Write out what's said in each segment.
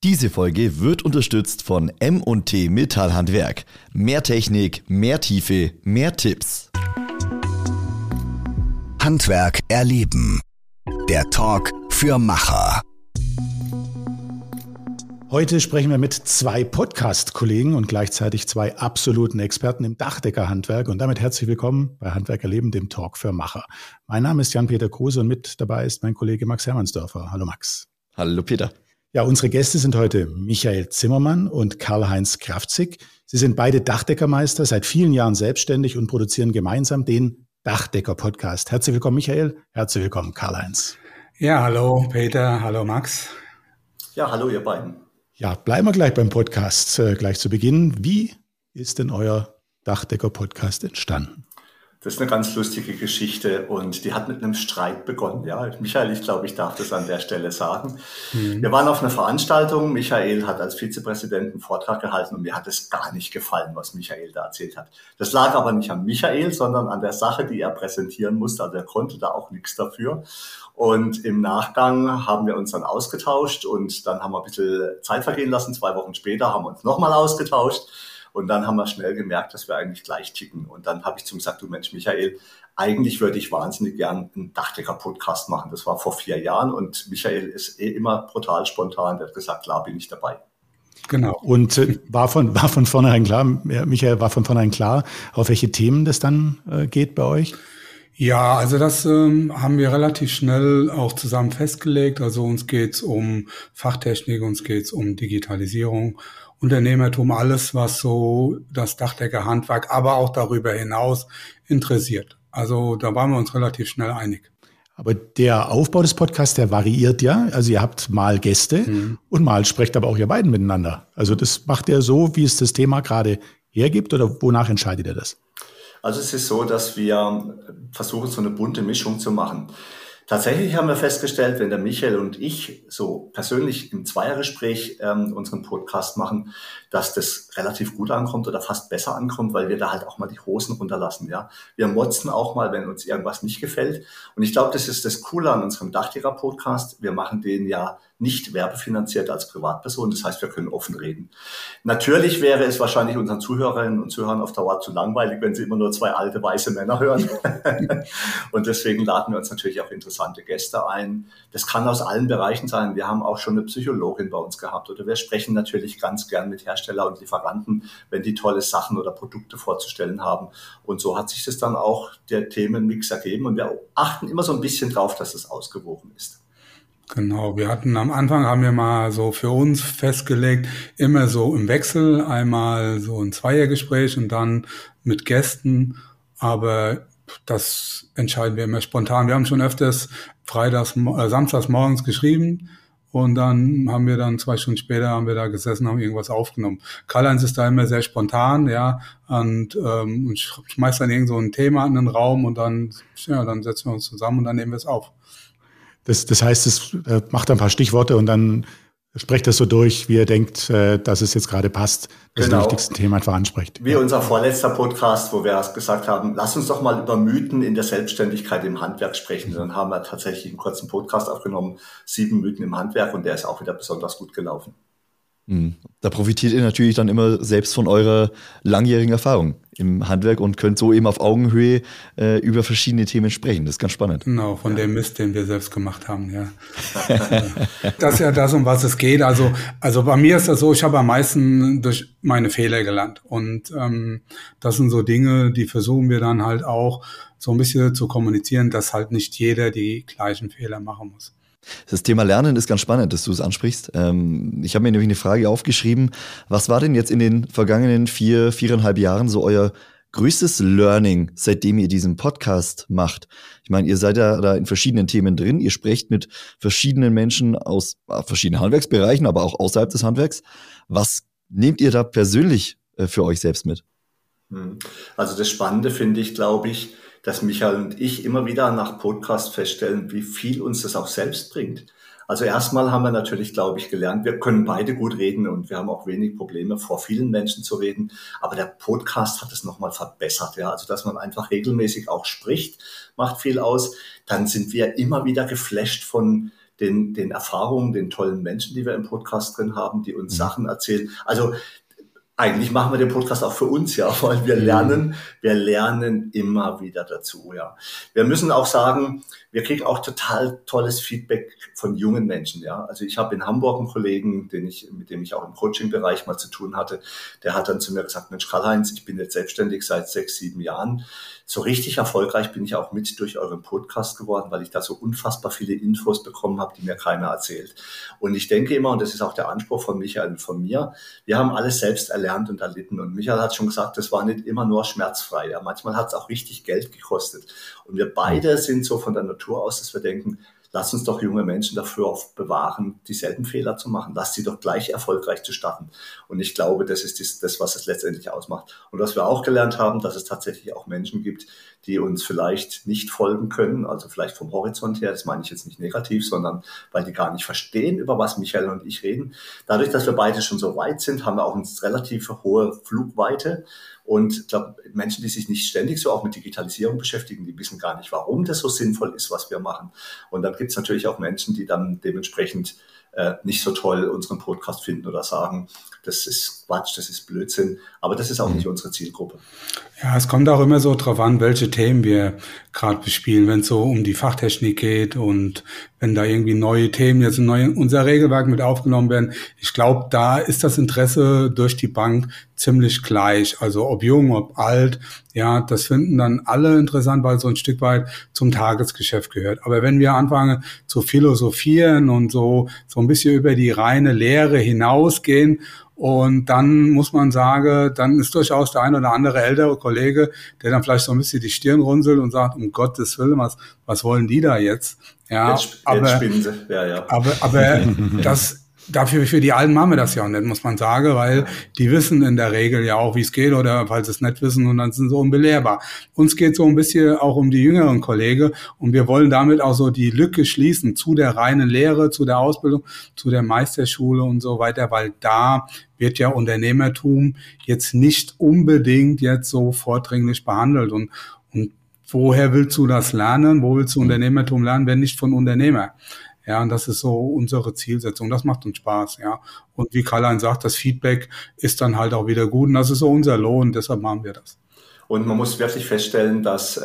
Diese Folge wird unterstützt von M&T Metallhandwerk. Mehr Technik, mehr Tiefe, mehr Tipps. Handwerk erleben. Der Talk für Macher. Heute sprechen wir mit zwei Podcast-Kollegen und gleichzeitig zwei absoluten Experten im Dachdeckerhandwerk. Und damit herzlich willkommen bei Handwerk erleben, dem Talk für Macher. Mein Name ist Jan-Peter Kruse und mit dabei ist mein Kollege Max Hermannsdörfer. Hallo Max. Hallo Peter. Ja, unsere Gäste sind heute Michael Zimmermann und Karl-Heinz Kraftzig. Sie sind beide Dachdeckermeister, seit vielen Jahren selbstständig und produzieren gemeinsam den Dachdecker-Podcast. Herzlich willkommen, Michael. Herzlich willkommen, Karl-Heinz. Ja, hallo Peter, hallo Max. Ja, hallo ihr beiden. Ja, bleiben wir gleich beim Podcast, gleich zu Beginn. Wie ist denn euer Dachdecker-Podcast entstanden? Das ist eine ganz lustige Geschichte und die hat mit einem Streit begonnen. Ja, Michael, ich glaube, ich darf das an der Stelle sagen. Wir waren auf einer Veranstaltung. Michael hat als Vizepräsident einen Vortrag gehalten und mir hat es gar nicht gefallen, was Michael da erzählt hat. Das lag aber nicht an Michael, sondern an der Sache, die er präsentieren musste. Also er konnte da auch nichts dafür. Und im Nachgang haben wir uns dann ausgetauscht und dann haben wir ein bisschen Zeit vergehen lassen. 2 Wochen später haben wir uns nochmal ausgetauscht. Und dann haben wir schnell gemerkt, dass wir eigentlich gleich ticken. Und dann habe ich zu ihm gesagt, du Mensch, Michael, eigentlich würde ich wahnsinnig gern einen Dachdecker-Podcast machen. Das war vor 4 Jahren und Michael ist immer brutal spontan. Der hat gesagt, klar, bin ich dabei. Genau. Und war von vornherein klar, Michael, war von vornherein klar, auf welche Themen das dann geht bei euch? Ja, also das haben wir relativ schnell auch zusammen festgelegt. Also uns geht's um Fachtechnik, uns geht's um Digitalisierung, Unternehmertum, alles, was so das Dachdeckerhandwerk, aber auch darüber hinaus interessiert. Also da waren wir uns relativ schnell einig. Aber der Aufbau des Podcasts, der variiert ja. Also ihr habt mal Gäste und mal sprecht aber auch ihr beiden miteinander. Also das macht ihr so, wie es das Thema gerade hergibt, oder wonach entscheidet ihr das? Also es ist so, dass wir versuchen, so eine bunte Mischung zu machen. Tatsächlich haben wir festgestellt, wenn der Michael und ich so persönlich im Zweiergespräch unseren Podcast machen, dass das relativ gut ankommt oder fast besser ankommt, weil wir da halt auch mal die Hosen runterlassen. Ja, wir motzen auch mal, wenn uns irgendwas nicht gefällt. Und ich glaube, das ist das Coole an unserem Dachdecker-Podcast. Wir machen den ja nicht werbefinanziert als Privatperson. Das heißt, wir können offen reden. Natürlich wäre es wahrscheinlich unseren Zuhörerinnen und Zuhörern auf Dauer zu langweilig, wenn sie immer nur 2 alte, weiße Männer hören. Und deswegen laden wir uns natürlich auch interessante Gäste ein. Das kann aus allen Bereichen sein. Wir haben auch schon eine Psychologin bei uns gehabt. Oder wir sprechen natürlich ganz gern mit Hersteller und Lieferanten, wenn die tolle Sachen oder Produkte vorzustellen haben. Und so hat sich das dann auch der Themenmix ergeben. Und wir achten immer so ein bisschen drauf, dass es ausgewogen ist. Genau, wir hatten am Anfang, haben wir mal so für uns festgelegt, immer so im Wechsel, einmal so ein Zweiergespräch und dann mit Gästen, aber das entscheiden wir immer spontan. Wir haben schon öfters samstags morgens geschrieben und dann haben wir dann 2 Stunden später haben wir da gesessen, haben irgendwas aufgenommen. Karl-Heinz ist da immer sehr spontan, ja, und schmeißt dann irgend so ein Thema in den Raum und dann setzen wir uns zusammen und dann nehmen wir es auf. Das heißt, es macht ein paar Stichworte und dann sprecht das so durch, wie ihr denkt, dass es jetzt gerade passt, dass ihr die wichtigsten Themen einfach ansprecht. Wie unser vorletzter Podcast, wo wir gesagt haben, lass uns doch mal über Mythen in der Selbstständigkeit im Handwerk sprechen. Dann haben wir tatsächlich einen kurzen Podcast aufgenommen, 7 Mythen im Handwerk, und der ist auch wieder besonders gut gelaufen. Da profitiert ihr natürlich dann immer selbst von eurer langjährigen Erfahrung im Handwerk und könnt so eben auf Augenhöhe über verschiedene Themen sprechen. Das ist ganz spannend. Genau, von dem Mist, den wir selbst gemacht haben, ja. Das ist ja das, um was es geht. Also bei mir ist das so, ich habe am meisten durch meine Fehler gelernt. Und das sind so Dinge, die versuchen wir dann halt auch so ein bisschen zu kommunizieren, dass halt nicht jeder die gleichen Fehler machen muss. Das Thema Lernen ist ganz spannend, dass du es ansprichst. Ich habe mir nämlich eine Frage aufgeschrieben. Was war denn jetzt in den vergangenen 4,5 Jahren so euer größtes Learning, seitdem ihr diesen Podcast macht? Ich meine, ihr seid ja da in verschiedenen Themen drin. Ihr sprecht mit verschiedenen Menschen aus verschiedenen Handwerksbereichen, aber auch außerhalb des Handwerks. Was nehmt ihr da persönlich für euch selbst mit? Also das Spannende finde ich, glaube ich, dass Michael und ich immer wieder nach Podcast feststellen, wie viel uns das auch selbst bringt. Also erstmal haben wir natürlich, glaube ich, gelernt, wir können beide gut reden und wir haben auch wenig Probleme, vor vielen Menschen zu reden. Aber der Podcast hat es nochmal verbessert. Ja? Also dass man einfach regelmäßig auch spricht, macht viel aus. Dann sind wir immer wieder geflasht von den Erfahrungen, den tollen Menschen, die wir im Podcast drin haben, die uns Sachen erzählen. Also eigentlich machen wir den Podcast auch für uns, ja, weil wir lernen immer wieder dazu, ja. Wir müssen auch sagen, wir kriegen auch total tolles Feedback von jungen Menschen, ja. Also ich habe in Hamburg einen Kollegen, mit dem ich auch im Coaching-Bereich mal zu tun hatte, der hat dann zu mir gesagt, Mensch, Karl-Heinz, ich bin jetzt selbstständig seit 6, 7 Jahren. So richtig erfolgreich bin ich auch mit durch euren Podcast geworden, weil ich da so unfassbar viele Infos bekommen habe, die mir keiner erzählt. Und ich denke immer, und das ist auch der Anspruch von Michael und von mir, wir haben alles selbst erlernt und erlitten. Und Michael hat schon gesagt, das war nicht immer nur schmerzfrei. Ja. Manchmal hat es auch richtig Geld gekostet. Und wir beide sind so von der Natur aus, dass wir denken, lass uns doch junge Menschen dafür auch bewahren, dieselben Fehler zu machen. Lass sie doch gleich erfolgreich zu starten. Und ich glaube, das ist das, was es letztendlich ausmacht. Und was wir auch gelernt haben, dass es tatsächlich auch Menschen gibt, die uns vielleicht nicht folgen können, also vielleicht vom Horizont her, das meine ich jetzt nicht negativ, sondern weil die gar nicht verstehen, über was Michael und ich reden. Dadurch, dass wir beide schon so weit sind, haben wir auch eine relativ hohe Flugweite. Und ich glaube, Menschen, die sich nicht ständig so auch mit Digitalisierung beschäftigen, die wissen gar nicht, warum das so sinnvoll ist, was wir machen. Und dann gibt es natürlich auch Menschen, die dann dementsprechend nicht so toll unseren Podcast finden oder sagen, das ist Quatsch, das ist Blödsinn. Aber das ist auch nicht unsere Zielgruppe. Ja, es kommt auch immer so drauf an, welche Themen wir gerade bespielen, wenn es so um die Fachtechnik geht und wenn da irgendwie neue Themen jetzt in unser Regelwerk mit aufgenommen werden. Ich glaube, da ist das Interesse durch die Bank ziemlich gleich. Also ob jung, ob alt, ja, das finden dann alle interessant, weil so ein Stück weit zum Tagesgeschäft gehört. Aber wenn wir anfangen zu philosophieren und so ein bisschen über die reine Lehre hinausgehen, und dann muss man sagen, dann ist durchaus der ein oder andere ältere Kollege, der dann vielleicht so ein bisschen die Stirn runzelt und sagt, um Gottes Willen, was wollen die da jetzt? Ja, jetzt spinnen sie. Ja. Aber für die Alten machen wir das ja auch nicht, muss man sagen, weil die wissen in der Regel ja auch, wie es geht, oder falls sie es nicht wissen, und dann sind sie unbelehrbar. Uns geht so ein bisschen auch um die jüngeren Kollegen, und wir wollen damit auch so die Lücke schließen zu der reinen Lehre, zu der Ausbildung, zu der Meisterschule und so weiter, weil da wird ja Unternehmertum jetzt nicht unbedingt jetzt so vordringlich behandelt, und woher willst du das lernen? Wo willst du Unternehmertum lernen, wenn nicht von Unternehmer? Ja, und das ist so unsere Zielsetzung. Das macht uns Spaß, ja. Und wie Karl-Heinz sagt, das Feedback ist dann halt auch wieder gut. Und das ist so unser Lohn, deshalb machen wir das. Und man muss wirklich feststellen, dass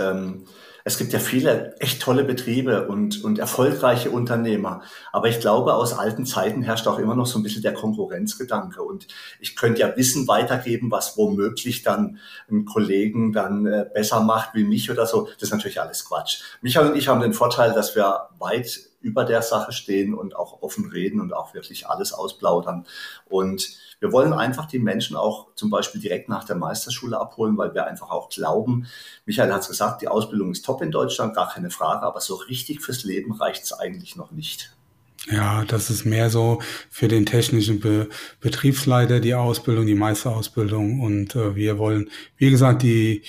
es gibt ja viele echt tolle Betriebe und erfolgreiche Unternehmer. Aber ich glaube, aus alten Zeiten herrscht auch immer noch so ein bisschen der Konkurrenzgedanke. Und ich könnte ja Wissen weitergeben, was womöglich dann einen Kollegen dann besser macht wie mich oder so. Das ist natürlich alles Quatsch. Michael und ich haben den Vorteil, dass wir weit über der Sache stehen und auch offen reden und auch wirklich alles ausplaudern. Und wir wollen einfach die Menschen auch zum Beispiel direkt nach der Meisterschule abholen, weil wir einfach auch glauben, Michael hat es gesagt, die Ausbildung ist top in Deutschland, gar keine Frage, aber so richtig fürs Leben reicht es eigentlich noch nicht. Ja, das ist mehr so für den technischen Betriebsleiter die Ausbildung, die Meisterausbildung, und wir wollen, wie gesagt, die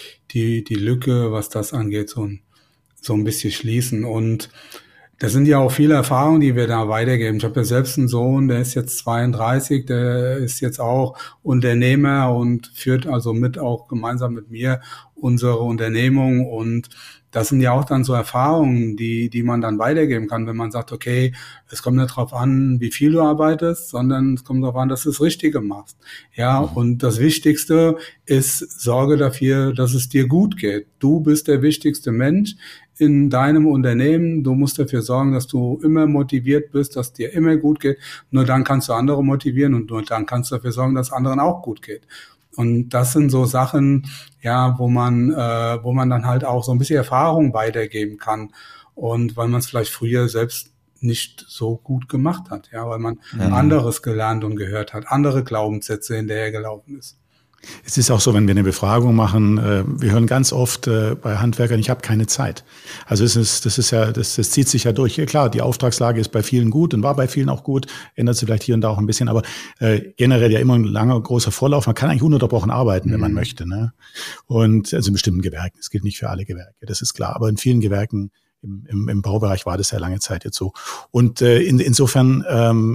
Lücke, was das angeht, so ein bisschen schließen. Und das sind ja auch viele Erfahrungen, die wir da weitergeben. Ich habe ja selbst einen Sohn, der ist jetzt 32, der ist jetzt auch Unternehmer und führt also auch gemeinsam mit mir unsere Unternehmung. Und das sind ja auch dann so Erfahrungen, die man dann weitergeben kann, wenn man sagt, okay, es kommt nicht darauf an, wie viel du arbeitest, sondern es kommt darauf an, dass du das Richtige machst. Ja, und das Wichtigste ist, sorge dafür, dass es dir gut geht. Du bist der wichtigste Mensch in deinem Unternehmen. Du musst dafür sorgen, dass du immer motiviert bist, dass dir immer gut geht. Nur dann kannst du andere motivieren, und nur dann kannst du dafür sorgen, dass anderen auch gut geht. Und das sind so Sachen, ja, wo man dann halt auch so ein bisschen Erfahrung weitergeben kann. Und weil man es vielleicht früher selbst nicht so gut gemacht hat, ja, weil man anderes gelernt und gehört hat, andere Glaubenssätze hinterhergelaufen ist. Es ist auch so, wenn wir eine Befragung machen, wir hören ganz oft bei Handwerkern, ich habe keine Zeit. Also das zieht sich ja durch. Ja, klar, die Auftragslage ist bei vielen gut und war bei vielen auch gut, ändert sich vielleicht hier und da auch ein bisschen, aber generell ja immer ein langer, großer Vorlauf. Man kann eigentlich ununterbrochen arbeiten, wenn man möchte, ne? Und also in bestimmten Gewerken, das gilt nicht für alle Gewerke, das ist klar, aber in vielen Gewerken im Baubereich war das ja lange Zeit jetzt so. Und insofern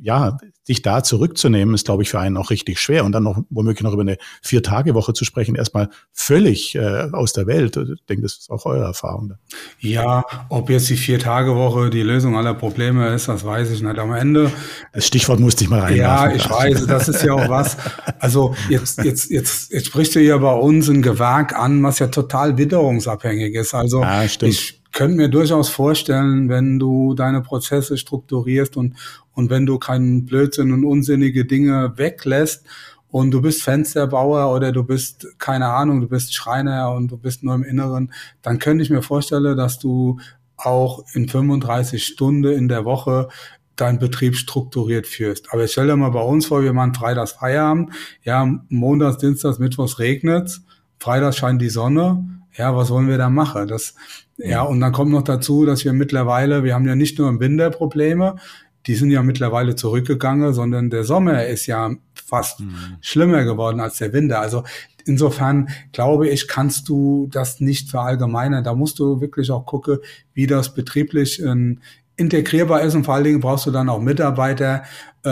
sich da zurückzunehmen, ist, glaube ich, für einen auch richtig schwer. Und dann noch womöglich noch über eine 4-Tage-Woche zu sprechen, erstmal völlig aus der Welt. Ich denke, das ist auch eure Erfahrung. Ja, ob jetzt die 4-Tage-Woche die Lösung aller Probleme ist, das weiß ich nicht. Am Ende. Das Stichwort musste ich mal reinwerfen. Ja, ich weiß, das ist ja auch was. Also jetzt sprichst du ja bei uns ein Gewerk an, was ja total witterungsabhängig ist. Also ich könnte mir durchaus vorstellen, wenn du deine Prozesse strukturierst und wenn du keinen Blödsinn und unsinnige Dinge weglässt und du bist Fensterbauer oder du bist, keine Ahnung, du bist Schreiner und du bist nur im Inneren, dann könnte ich mir vorstellen, dass du auch in 35 Stunden in der Woche deinen Betrieb strukturiert führst. Aber ich stelle dir mal bei uns vor, wir machen freitags Feierabend, ja, montags, dienstags, mittwochs regnet's, freitags scheint die Sonne, ja, was wollen wir da machen? Ja, und dann kommt noch dazu, dass wir haben ja nicht nur im Winter Probleme, die sind ja mittlerweile zurückgegangen, sondern der Sommer ist ja fast schlimmer geworden als der Winter. Also insofern glaube ich, kannst du das nicht verallgemeinern. Da musst du wirklich auch gucken, wie das betrieblich integrierbar ist, und vor allen Dingen brauchst du dann auch Mitarbeiter,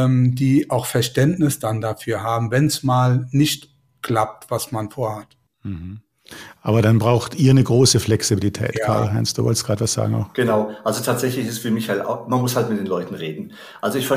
die auch Verständnis dann dafür haben, wenn es mal nicht klappt, was man vorhat. Mhm. Aber dann braucht ihr eine große Flexibilität. Ja. Karl-Heinz, du wolltest gerade was sagen auch. Genau, also tatsächlich ist für mich halt auch, man muss halt mit den Leuten reden. Also ich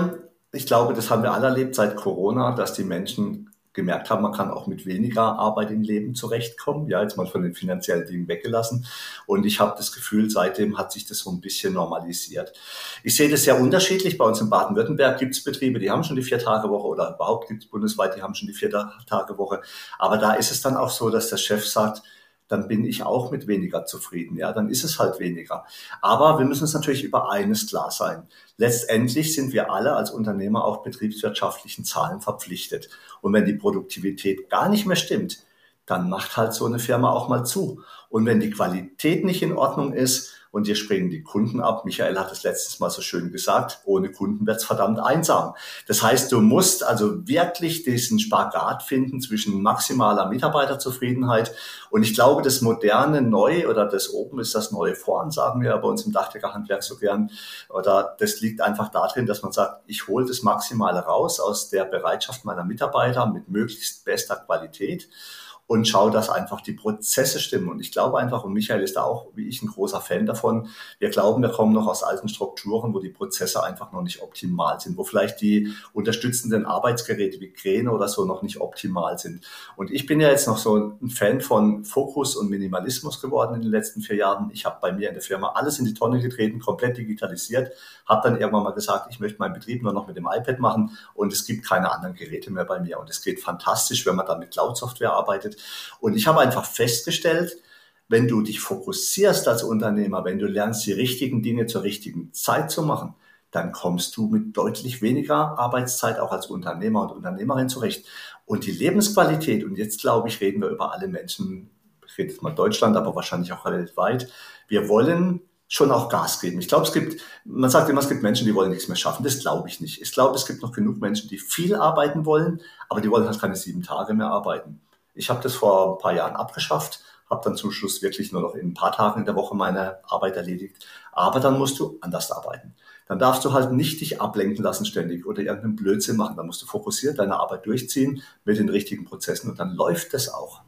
glaube, das haben wir alle erlebt seit Corona, dass die Menschen gemerkt haben, man kann auch mit weniger Arbeit im Leben zurechtkommen. Ja, jetzt mal von den finanziellen Dingen weggelassen. Und ich habe das Gefühl, seitdem hat sich das so ein bisschen normalisiert. Ich sehe das sehr unterschiedlich. Bei uns in Baden-Württemberg gibt es Betriebe, die haben schon die 4-Tage-Woche, oder überhaupt gibt es bundesweit, die haben schon die 4-Tage-Woche. Aber da ist es dann auch so, dass der Chef sagt, dann bin ich auch mit weniger zufrieden. Ja, dann ist es halt weniger. Aber wir müssen uns natürlich über eines klar sein. Letztendlich sind wir alle als Unternehmer auch betriebswirtschaftlichen Zahlen verpflichtet. Und wenn die Produktivität gar nicht mehr stimmt, dann macht halt so eine Firma auch mal zu. Und wenn die Qualität nicht in Ordnung ist und dir springen die Kunden ab, Michael hat es letztes Mal so schön gesagt, ohne Kunden wird's verdammt einsam. Das heißt, du musst also wirklich diesen Spagat finden zwischen maximaler Mitarbeiterzufriedenheit. Und ich glaube, das moderne Neu oder das Oben ist das neue Vorn, sagen wir bei uns im Dachdeckerhandwerk so gern. Oder das liegt einfach darin, dass man sagt, ich hole das Maximale raus aus der Bereitschaft meiner Mitarbeiter mit möglichst bester Qualität und schau, dass einfach die Prozesse stimmen. Und ich glaube einfach, und Michael ist da auch, wie ich, ein großer Fan davon, wir glauben, wir kommen noch aus alten Strukturen, wo die Prozesse einfach noch nicht optimal sind, wo vielleicht die unterstützenden Arbeitsgeräte wie Kräne oder so noch nicht optimal sind. Und ich bin ja jetzt noch so ein Fan von Fokus und Minimalismus geworden in den letzten 4 Jahren. Ich habe bei mir in der Firma alles in die Tonne getreten, komplett digitalisiert, habe dann irgendwann mal gesagt, ich möchte meinen Betrieb nur noch mit dem iPad machen und es gibt keine anderen Geräte mehr bei mir. Und es geht fantastisch, wenn man dann mit Cloud-Software arbeitet. Und ich habe einfach festgestellt, wenn du dich fokussierst als Unternehmer, wenn du lernst, die richtigen Dinge zur richtigen Zeit zu machen, dann kommst du mit deutlich weniger Arbeitszeit auch als Unternehmer und Unternehmerin zurecht. Und die Lebensqualität, und jetzt glaube ich, reden wir über alle Menschen, ich rede jetzt mal Deutschland, aber wahrscheinlich auch weltweit, wir wollen schon auch Gas geben. Ich glaube, man sagt immer, es gibt Menschen, die wollen nichts mehr schaffen. Das glaube ich nicht. Ich glaube, es gibt noch genug Menschen, die viel arbeiten wollen, aber die wollen halt keine 7 Tage mehr arbeiten. Ich habe das vor ein paar Jahren abgeschafft, habe dann zum Schluss wirklich nur noch in ein paar Tagen in der Woche meine Arbeit erledigt. Aber dann musst du anders arbeiten. Dann darfst du halt nicht dich ablenken lassen ständig oder irgendeinen Blödsinn machen. Dann musst du fokussiert deine Arbeit durchziehen mit den richtigen Prozessen und dann läuft das auch.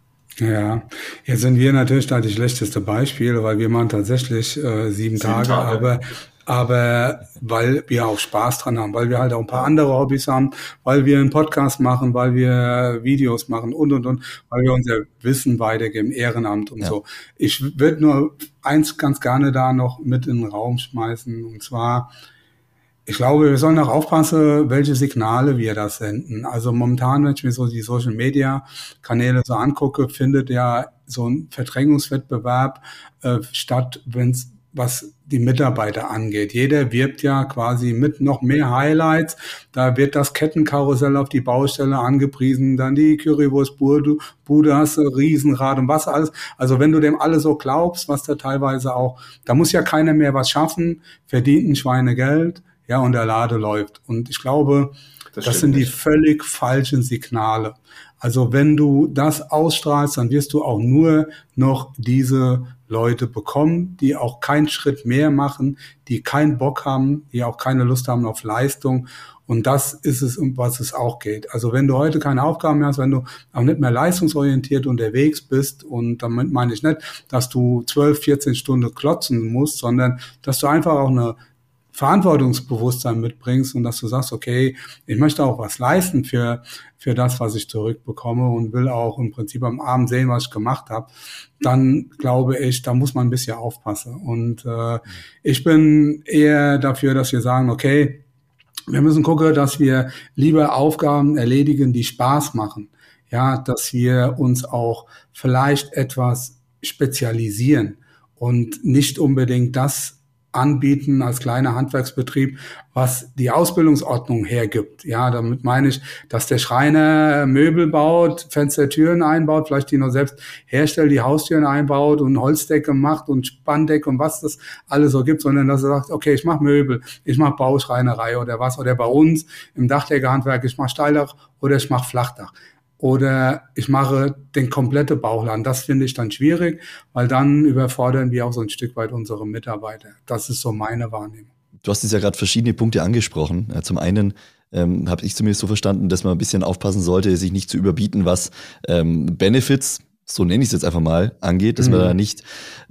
Ja, jetzt sind wir natürlich da die schlechteste Beispiele, weil wir machen tatsächlich 7 Tage, aber weil wir auch Spaß dran haben, weil wir halt auch ein paar andere Hobbys haben, weil wir einen Podcast machen, weil wir Videos machen und, weil wir unser Wissen weitergeben, Ehrenamt und so. Ich würde nur eins ganz gerne da noch mit in den Raum schmeißen, und zwar, ich glaube, wir sollen auch aufpassen, welche Signale wir da senden. Also momentan, wenn ich mir so die Social-Media-Kanäle so angucke, findet ja so ein Verdrängungswettbewerb statt, was die Mitarbeiter angeht. Jeder wirbt ja quasi mit noch mehr Highlights. Da wird das Kettenkarussell auf die Baustelle angepriesen, dann die Currywurstbude, hast du Riesenrad und was alles. Also wenn du dem alle so glaubst, was da teilweise auch, da muss ja keiner mehr was schaffen, verdient ein Schweinegeld. ja, und der Lade läuft. Und ich glaube, das sind die völlig falschen Signale. Also wenn du das ausstrahlst, dann wirst du auch nur noch diese Leute bekommen, die auch keinen Schritt mehr machen, die keinen Bock haben, die auch keine Lust haben auf Leistung. Und das ist es, um was es auch geht. Also wenn du heute keine Aufgaben mehr hast, wenn du auch nicht mehr leistungsorientiert unterwegs bist, und damit meine ich nicht, dass du 12, 14 Stunden klotzen musst, sondern dass du einfach auch eine Verantwortungsbewusstsein mitbringst und dass du sagst, okay, ich möchte auch was leisten für das, was ich zurückbekomme und will auch im Prinzip am Abend sehen, was ich gemacht habe, dann glaube ich, da muss man ein bisschen aufpassen. Und ich bin eher dafür, dass wir sagen, okay, wir müssen gucken, dass wir lieber Aufgaben erledigen, die Spaß machen. Ja, dass wir uns auch vielleicht etwas spezialisieren und nicht unbedingt das anbieten als kleiner Handwerksbetrieb, was die Ausbildungsordnung hergibt. Ja, damit meine ich, dass der Schreiner Möbel baut, Fenster, Türen einbaut, vielleicht die noch selbst herstellt, die Haustüren einbaut und Holzdecke macht und Spanndecke und was das alles so gibt, sondern dass er sagt, okay, ich mache Möbel, ich mache Bauschreinerei oder was, oder bei uns im Dachdeckerhandwerk, ich mache Steildach oder ich mache Flachdach. Oder ich mache den komplette Bauchladen. Das finde ich dann schwierig, weil dann überfordern wir auch so ein Stück weit unsere Mitarbeiter. Das ist so meine Wahrnehmung. Du hast jetzt ja gerade verschiedene Punkte angesprochen. Zum einen habe ich zumindest so verstanden, dass man ein bisschen aufpassen sollte, sich nicht zu überbieten, was Benefits, so nenne ich es jetzt einfach mal, angeht, dass man da nicht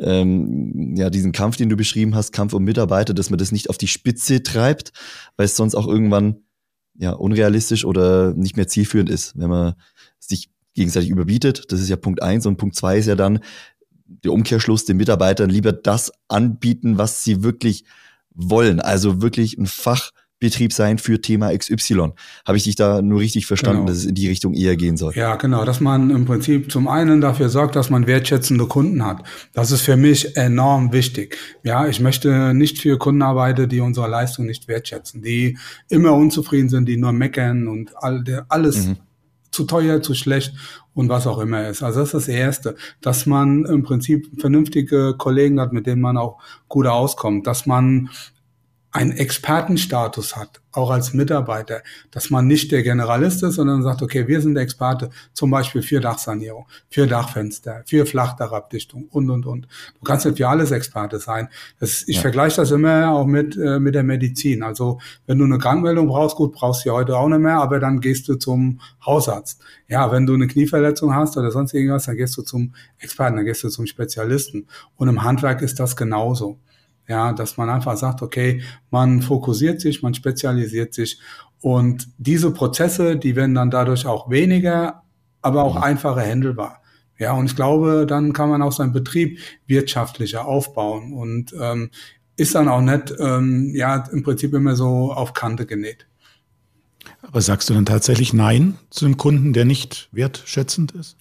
diesen Kampf, den du beschrieben hast, Kampf um Mitarbeiter, dass man das nicht auf die Spitze treibt, weil es sonst auch irgendwann unrealistisch oder nicht mehr zielführend ist, wenn man sich gegenseitig überbietet. Das ist ja Punkt 1, und Punkt 2 ist ja dann der Umkehrschluss, den Mitarbeitern lieber das anbieten, was sie wirklich wollen. Also wirklich ein Fachbetrieb sein für Thema XY. Habe ich dich da nur richtig verstanden, dass es in die Richtung eher gehen soll? Ja, genau, dass man im Prinzip zum einen dafür sorgt, dass man wertschätzende Kunden hat. Das ist für mich enorm wichtig. Ja, ich möchte nicht für Kunden arbeiten, die unsere Leistung nicht wertschätzen, die immer unzufrieden sind, die nur meckern und alles zu teuer, zu schlecht und was auch immer ist. Also das ist das Erste, dass man im Prinzip vernünftige Kollegen hat, mit denen man auch gut auskommt, dass man einen Expertenstatus hat, auch als Mitarbeiter, dass man nicht der Generalist ist, sondern sagt, okay, wir sind der Experte, zum Beispiel für Dachsanierung, für Dachfenster, für Flachdachabdichtung und. Du kannst nicht für alles Experte sein. Ich vergleiche das immer auch mit der Medizin. Also wenn du eine Krankmeldung brauchst, gut, brauchst du ja heute auch nicht mehr, aber dann gehst du zum Hausarzt. Ja, wenn du eine Knieverletzung hast oder sonst irgendwas, dann gehst du zum Experten, dann gehst du zum Spezialisten. Und im Handwerk ist das genauso. Ja, dass man einfach sagt, okay, man fokussiert sich, man spezialisiert sich, und diese Prozesse, die werden dann dadurch auch weniger, aber auch einfacher handelbar. Ja, und ich glaube, dann kann man auch seinen Betrieb wirtschaftlicher aufbauen und ist dann auch nicht im Prinzip immer so auf Kante genäht. Aber sagst du dann tatsächlich Nein zu einem Kunden, der nicht wertschätzend ist?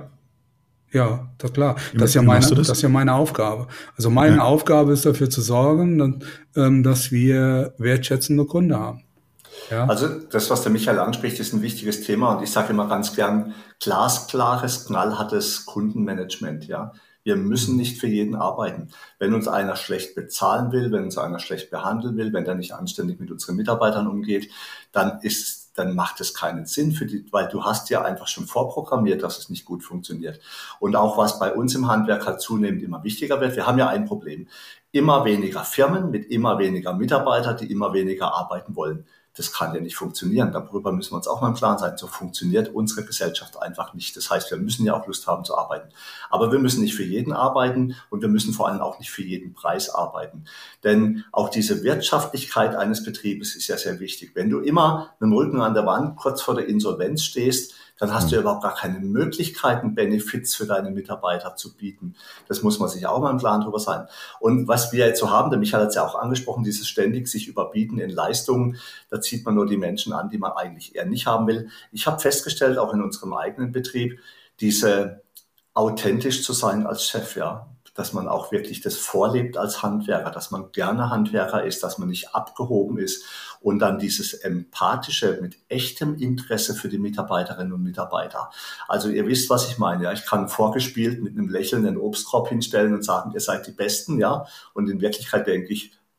Ja, das klar. Das ist ja meine Aufgabe. Also meine Aufgabe ist dafür zu sorgen, dass wir wertschätzende Kunden haben. Ja? Also das, was der Michael anspricht, ist ein wichtiges Thema, und ich sage immer ganz gern, glasklares, knallhartes Kundenmanagement. Ja, wir müssen nicht für jeden arbeiten. Wenn uns einer schlecht bezahlen will, wenn uns einer schlecht behandeln will, wenn der nicht anständig mit unseren Mitarbeitern umgeht, dann macht es keinen Sinn weil du hast ja einfach schon vorprogrammiert, dass es nicht gut funktioniert. Und auch was bei uns im Handwerk halt zunehmend immer wichtiger wird, wir haben ja ein Problem. Immer weniger Firmen mit immer weniger Mitarbeitern, die immer weniger arbeiten wollen. Das kann ja nicht funktionieren. Darüber müssen wir uns auch mal im Klaren sein. So funktioniert unsere Gesellschaft einfach nicht. Das heißt, wir müssen ja auch Lust haben zu arbeiten. Aber wir müssen nicht für jeden arbeiten, und wir müssen vor allem auch nicht für jeden Preis arbeiten. Denn auch diese Wirtschaftlichkeit eines Betriebes ist ja sehr wichtig. Wenn du immer mit dem Rücken an der Wand kurz vor der Insolvenz stehst, dann hast du ja überhaupt gar keine Möglichkeiten, Benefits für deine Mitarbeiter zu bieten. Das muss man sich auch mal im Klaren drüber sein. Und was wir jetzt so haben, der Michael hat es ja auch angesprochen, dieses ständig sich überbieten in Leistungen, da zieht man nur die Menschen an, die man eigentlich eher nicht haben will. Ich habe festgestellt, auch in unserem eigenen Betrieb, diese authentisch zu sein als Chef, ja, dass man auch wirklich das vorlebt als Handwerker, dass man gerne Handwerker ist, dass man nicht abgehoben ist, und dann dieses Empathische mit echtem Interesse für die Mitarbeiterinnen und Mitarbeiter. Also ihr wisst, was ich meine. Ja, ich kann vorgespielt mit einem Lächeln den Obstkorb hinstellen und sagen, ihr seid die Besten, ja. Und in Wirklichkeit denke ich,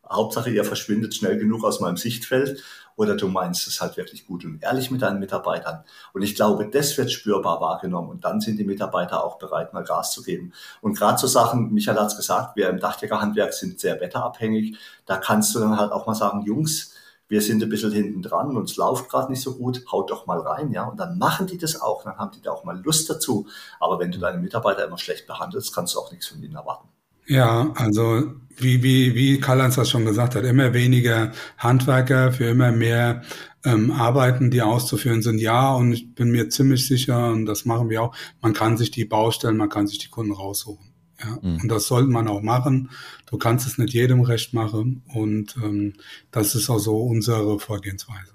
Hauptsache, ihr verschwindet schnell genug aus meinem Sichtfeld oder du meinst es halt wirklich gut und ehrlich mit deinen Mitarbeitern. Und ich glaube, das wird spürbar wahrgenommen und dann sind die Mitarbeiter auch bereit, mal Gas zu geben. Und gerade so Sachen, Michael hat es gesagt, wir im Dachdeckerhandwerk sind sehr wetterabhängig. Da kannst du dann halt auch mal sagen, Jungs, wir sind ein bisschen hinten dran und es läuft gerade nicht so gut, haut doch mal rein, ja. Und dann machen die das auch, dann haben die da auch mal Lust dazu. Aber wenn du deine Mitarbeiter immer schlecht behandelst, kannst du auch nichts von ihnen erwarten. Ja, also wie Karl-Heinz das schon gesagt hat, immer weniger Handwerker für immer mehr Arbeiten, die auszuführen sind. Ja, und ich bin mir ziemlich sicher, und das machen wir auch, man kann sich die Baustellen, man kann sich die Kunden raussuchen. Ja, und das sollte man auch machen. Du kannst es nicht jedem recht machen und das ist auch so unsere Vorgehensweise.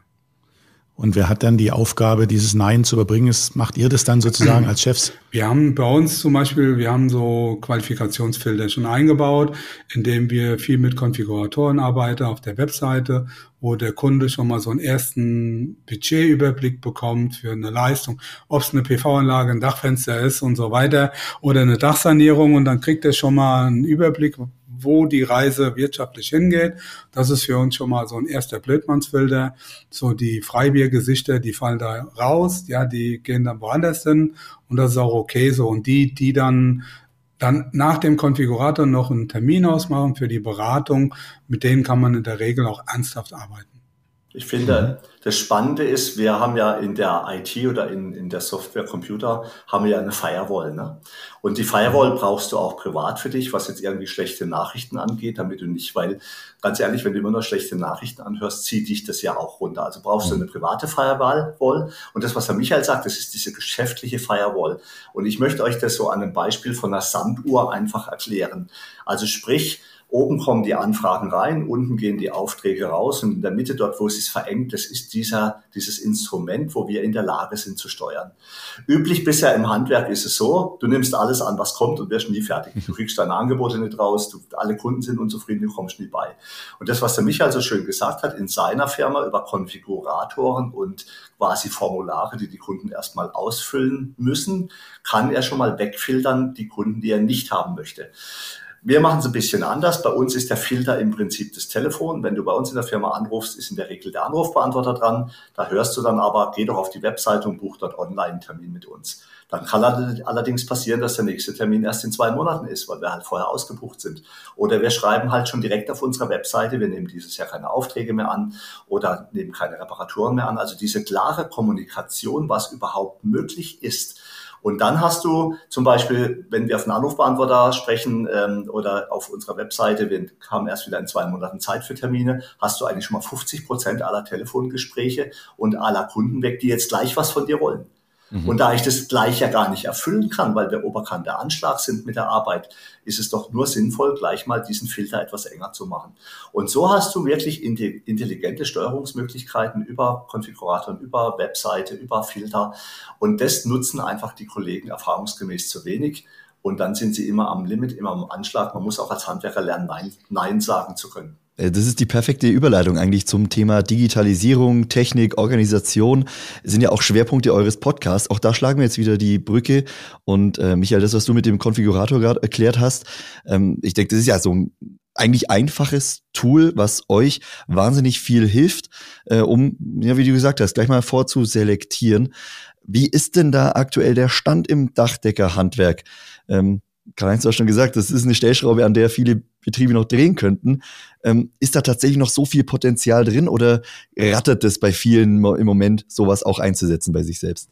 Und wer hat dann die Aufgabe, dieses Nein zu überbringen? Macht ihr das dann sozusagen als Chefs? Wir haben bei uns zum Beispiel, wir haben so Qualifikationsfilter schon eingebaut, indem wir viel mit Konfiguratoren arbeiten auf der Webseite, wo der Kunde schon mal so einen ersten Budgetüberblick bekommt für eine Leistung, ob es eine PV-Anlage, ein Dachfenster ist und so weiter oder eine Dachsanierung, und dann kriegt er schon mal einen Überblick, wo die Reise wirtschaftlich hingeht. Das ist für uns schon mal so ein erster Blödmannsfilter. So die Freibiergesichter, die fallen da raus, ja, die gehen dann woanders hin und das ist auch okay so. Und die dann nach dem Konfigurator noch einen Termin ausmachen für die Beratung, mit denen kann man in der Regel auch ernsthaft arbeiten. Ich finde, das Spannende ist, wir haben ja in der IT oder in der Software Computer haben wir ja eine Firewall, ne? Und die Firewall brauchst du auch privat für dich, was jetzt irgendwie schlechte Nachrichten angeht, damit du nicht, weil ganz ehrlich, wenn du immer noch schlechte Nachrichten anhörst, zieht dich das ja auch runter. Also brauchst du eine private Firewall. Und das, was der Michael sagt, das ist diese geschäftliche Firewall. Und ich möchte euch das so an einem Beispiel von einer Sanduhr einfach erklären. Also sprich, oben kommen die Anfragen rein, unten gehen die Aufträge raus und in der Mitte dort, wo es sich verengt, das ist dieses Instrument, wo wir in der Lage sind zu steuern. Üblich bisher im Handwerk ist es so, du nimmst alles an, was kommt und wirst nie fertig. Du kriegst deine Angebote nicht raus, alle Kunden sind unzufrieden, du kommst nie bei. Und das, was der Michael so schön gesagt hat, in seiner Firma über Konfiguratoren und quasi Formulare, die Kunden erstmal ausfüllen müssen, kann er schon mal wegfiltern, die Kunden, die er nicht haben möchte. Wir machen es ein bisschen anders. Bei uns ist der Filter im Prinzip das Telefon. Wenn du bei uns in der Firma anrufst, ist in der Regel der Anrufbeantworter dran. Da hörst du dann aber, geh doch auf die Webseite und buch dort online einen Termin mit uns. Dann kann allerdings passieren, dass der nächste Termin erst in 2 Monaten ist, weil wir halt vorher ausgebucht sind. Oder wir schreiben halt schon direkt auf unserer Webseite, wir nehmen dieses Jahr keine Aufträge mehr an oder nehmen keine Reparaturen mehr an. Also diese klare Kommunikation, was überhaupt möglich ist. Und dann hast du zum Beispiel, wenn wir auf einen Anrufbeantworter sprechen oder auf unserer Webseite, wir haben erst wieder in 2 Monaten Zeit für Termine, hast du eigentlich schon mal 50% aller Telefongespräche und aller Kunden weg, die jetzt gleich was von dir wollen. Und da ich das gleich ja gar nicht erfüllen kann, weil wir oberkante Anschlag sind mit der Arbeit, ist es doch nur sinnvoll, gleich mal diesen Filter etwas enger zu machen. Und so hast du wirklich intelligente Steuerungsmöglichkeiten über Konfiguratoren, über Webseite, über Filter. Und das nutzen einfach die Kollegen erfahrungsgemäß zu wenig. Und dann sind sie immer am Limit, immer am Anschlag. Man muss auch als Handwerker lernen, Nein sagen zu können. Das ist die perfekte Überleitung eigentlich zum Thema Digitalisierung, Technik, Organisation. Das sind ja auch Schwerpunkte eures Podcasts. Auch da schlagen wir jetzt wieder die Brücke. Und Michael, das, was du mit dem Konfigurator gerade erklärt hast, ich denke, das ist ja so ein eigentlich einfaches Tool, was euch wahnsinnig viel hilft, um, ja, wie du gesagt hast, gleich mal vorzuselektieren. Wie ist denn da aktuell der Stand im Dachdeckerhandwerk? Karl-Heinz hat schon gesagt, das ist eine Stellschraube, an der viele Betriebe noch drehen könnten. Ist da tatsächlich noch so viel Potenzial drin oder rattert es bei vielen im Moment, sowas auch einzusetzen bei sich selbst?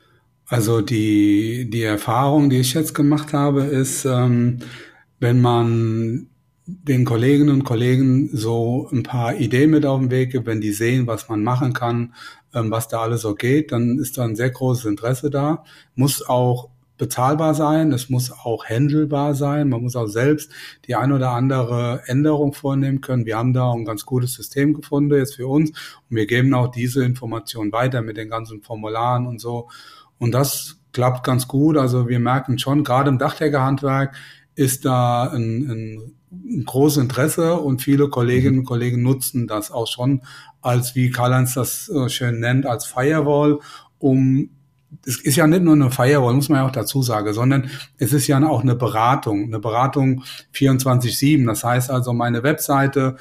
Also die Erfahrung, die ich jetzt gemacht habe, ist, wenn man den Kolleginnen und Kollegen so ein paar Ideen mit auf den Weg gibt, wenn die sehen, was man machen kann, was da alles so geht, dann ist da ein sehr großes Interesse da. Muss auch bezahlbar sein, es muss auch handelbar sein, man muss auch selbst die ein oder andere Änderung vornehmen können. Wir haben da ein ganz gutes System gefunden jetzt für uns und wir geben auch diese Informationen weiter mit den ganzen Formularen und so. Und das klappt ganz gut. Also wir merken schon, gerade im Dachdeckerhandwerk ist da ein großes Interesse und viele Kolleginnen und Kollegen nutzen das auch schon als, wie Karl-Heinz das schön nennt, als Firewall, um es ist ja nicht nur eine Firewall, muss man ja auch dazu sagen, sondern es ist ja auch eine Beratung 24/7. Das heißt also, meine Webseite,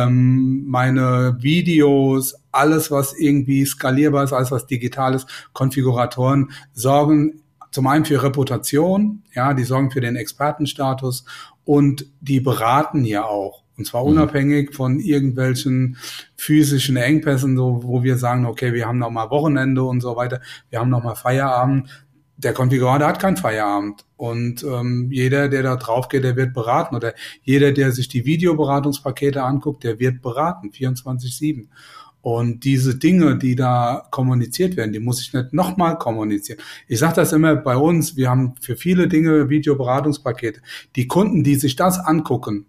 meine Videos, alles, was irgendwie skalierbar ist, alles, was digital ist, Konfiguratoren sorgen zum einen für Reputation, ja, die sorgen für den Expertenstatus und die beraten ja auch. Und zwar unabhängig von irgendwelchen physischen Engpässen, so, wo wir sagen, okay, wir haben noch mal Wochenende und so weiter, wir haben noch mal Feierabend. Der Konfigurator hat keinen Feierabend. Und jeder, der da drauf geht, der wird beraten. Oder jeder, der sich die Videoberatungspakete anguckt, der wird beraten, 24/7. Und diese Dinge, die da kommuniziert werden, die muss ich nicht nochmal kommunizieren. Ich sage das immer bei uns, wir haben für viele Dinge Videoberatungspakete. Die Kunden, die sich das angucken,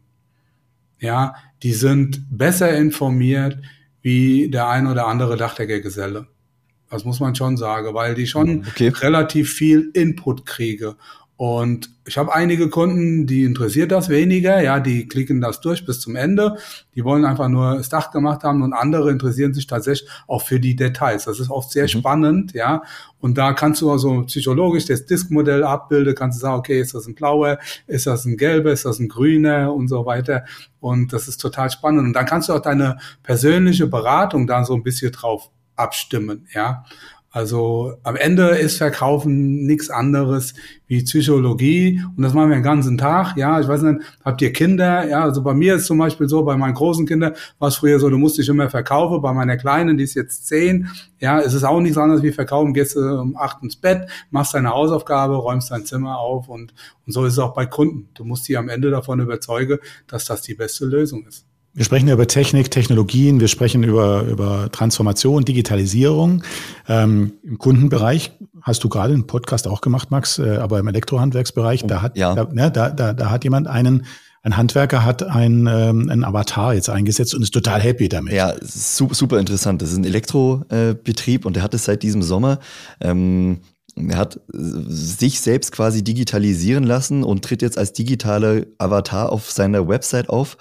ja, die sind besser informiert wie der ein oder andere Dachdeckergeselle. Das muss man schon sagen, weil die schon relativ viel Input kriege. Und ich habe einige Kunden, die interessiert das weniger, ja, die klicken das durch bis zum Ende. Die wollen einfach nur das Dach gemacht haben und andere interessieren sich tatsächlich auch für die Details. Das ist oft sehr spannend, ja. Und da kannst du also psychologisch das Diskmodell abbilden, kannst du sagen, okay, ist das ein blauer, ist das ein gelber, ist das ein grüner und so weiter. Und das ist total spannend. Und dann kannst du auch deine persönliche Beratung da so ein bisschen drauf abstimmen, ja. Also am Ende ist Verkaufen nichts anderes wie Psychologie und das machen wir den ganzen Tag. Ja, ich weiß nicht, habt ihr Kinder? Ja, also bei mir ist zum Beispiel so, bei meinen großen Kindern war es früher so, du musst dich immer verkaufen. Bei meiner Kleinen, die ist jetzt 10, ja, es ist auch nichts anderes wie Verkaufen. Gehst du um 8 ins Bett, machst deine Hausaufgabe, räumst dein Zimmer auf und so ist es auch bei Kunden. Du musst die am Ende davon überzeugen, dass das die beste Lösung ist. Wir sprechen über Technik, Technologien, wir sprechen über Transformation, Digitalisierung. Im Kundenbereich hast du gerade einen Podcast auch gemacht, Max, aber im Elektrohandwerksbereich, da hat jemand ein Handwerker hat einen Avatar jetzt eingesetzt und ist total happy damit. Ja, super interessant. Das ist ein Elektrobetrieb und der hat es seit diesem Sommer. Er hat sich selbst quasi digitalisieren lassen und tritt jetzt als digitaler Avatar auf seiner Website auf.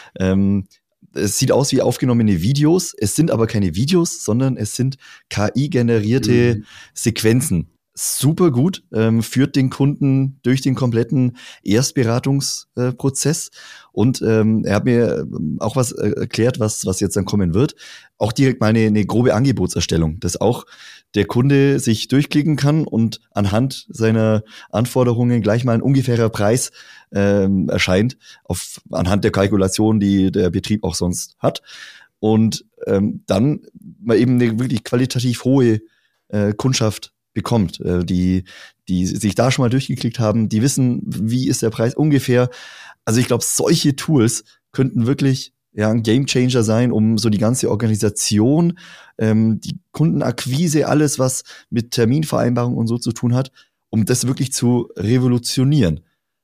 Es sieht aus wie aufgenommene Videos. Es sind aber keine Videos, sondern es sind KI-generierte Sequenzen. Super gut, führt den Kunden durch den kompletten Erstberatungsprozess. Und er hat mir auch was erklärt, was jetzt dann kommen wird. Auch direkt mal eine grobe Angebotserstellung, dass auch der Kunde sich durchklicken kann und anhand seiner Anforderungen gleich mal ein ungefährer Preis erscheint, anhand der Kalkulation, die der Betrieb auch sonst hat. Und dann mal eben eine wirklich qualitativ hohe Kundschaft bekommt, die sich da schon mal durchgeklickt haben, die wissen, wie ist der Preis ungefähr. Also ich glaube, solche Tools könnten wirklich ein Gamechanger sein, um so die ganze Organisation, die Kundenakquise, alles, was mit Terminvereinbarung und so zu tun hat, um das wirklich zu revolutionieren.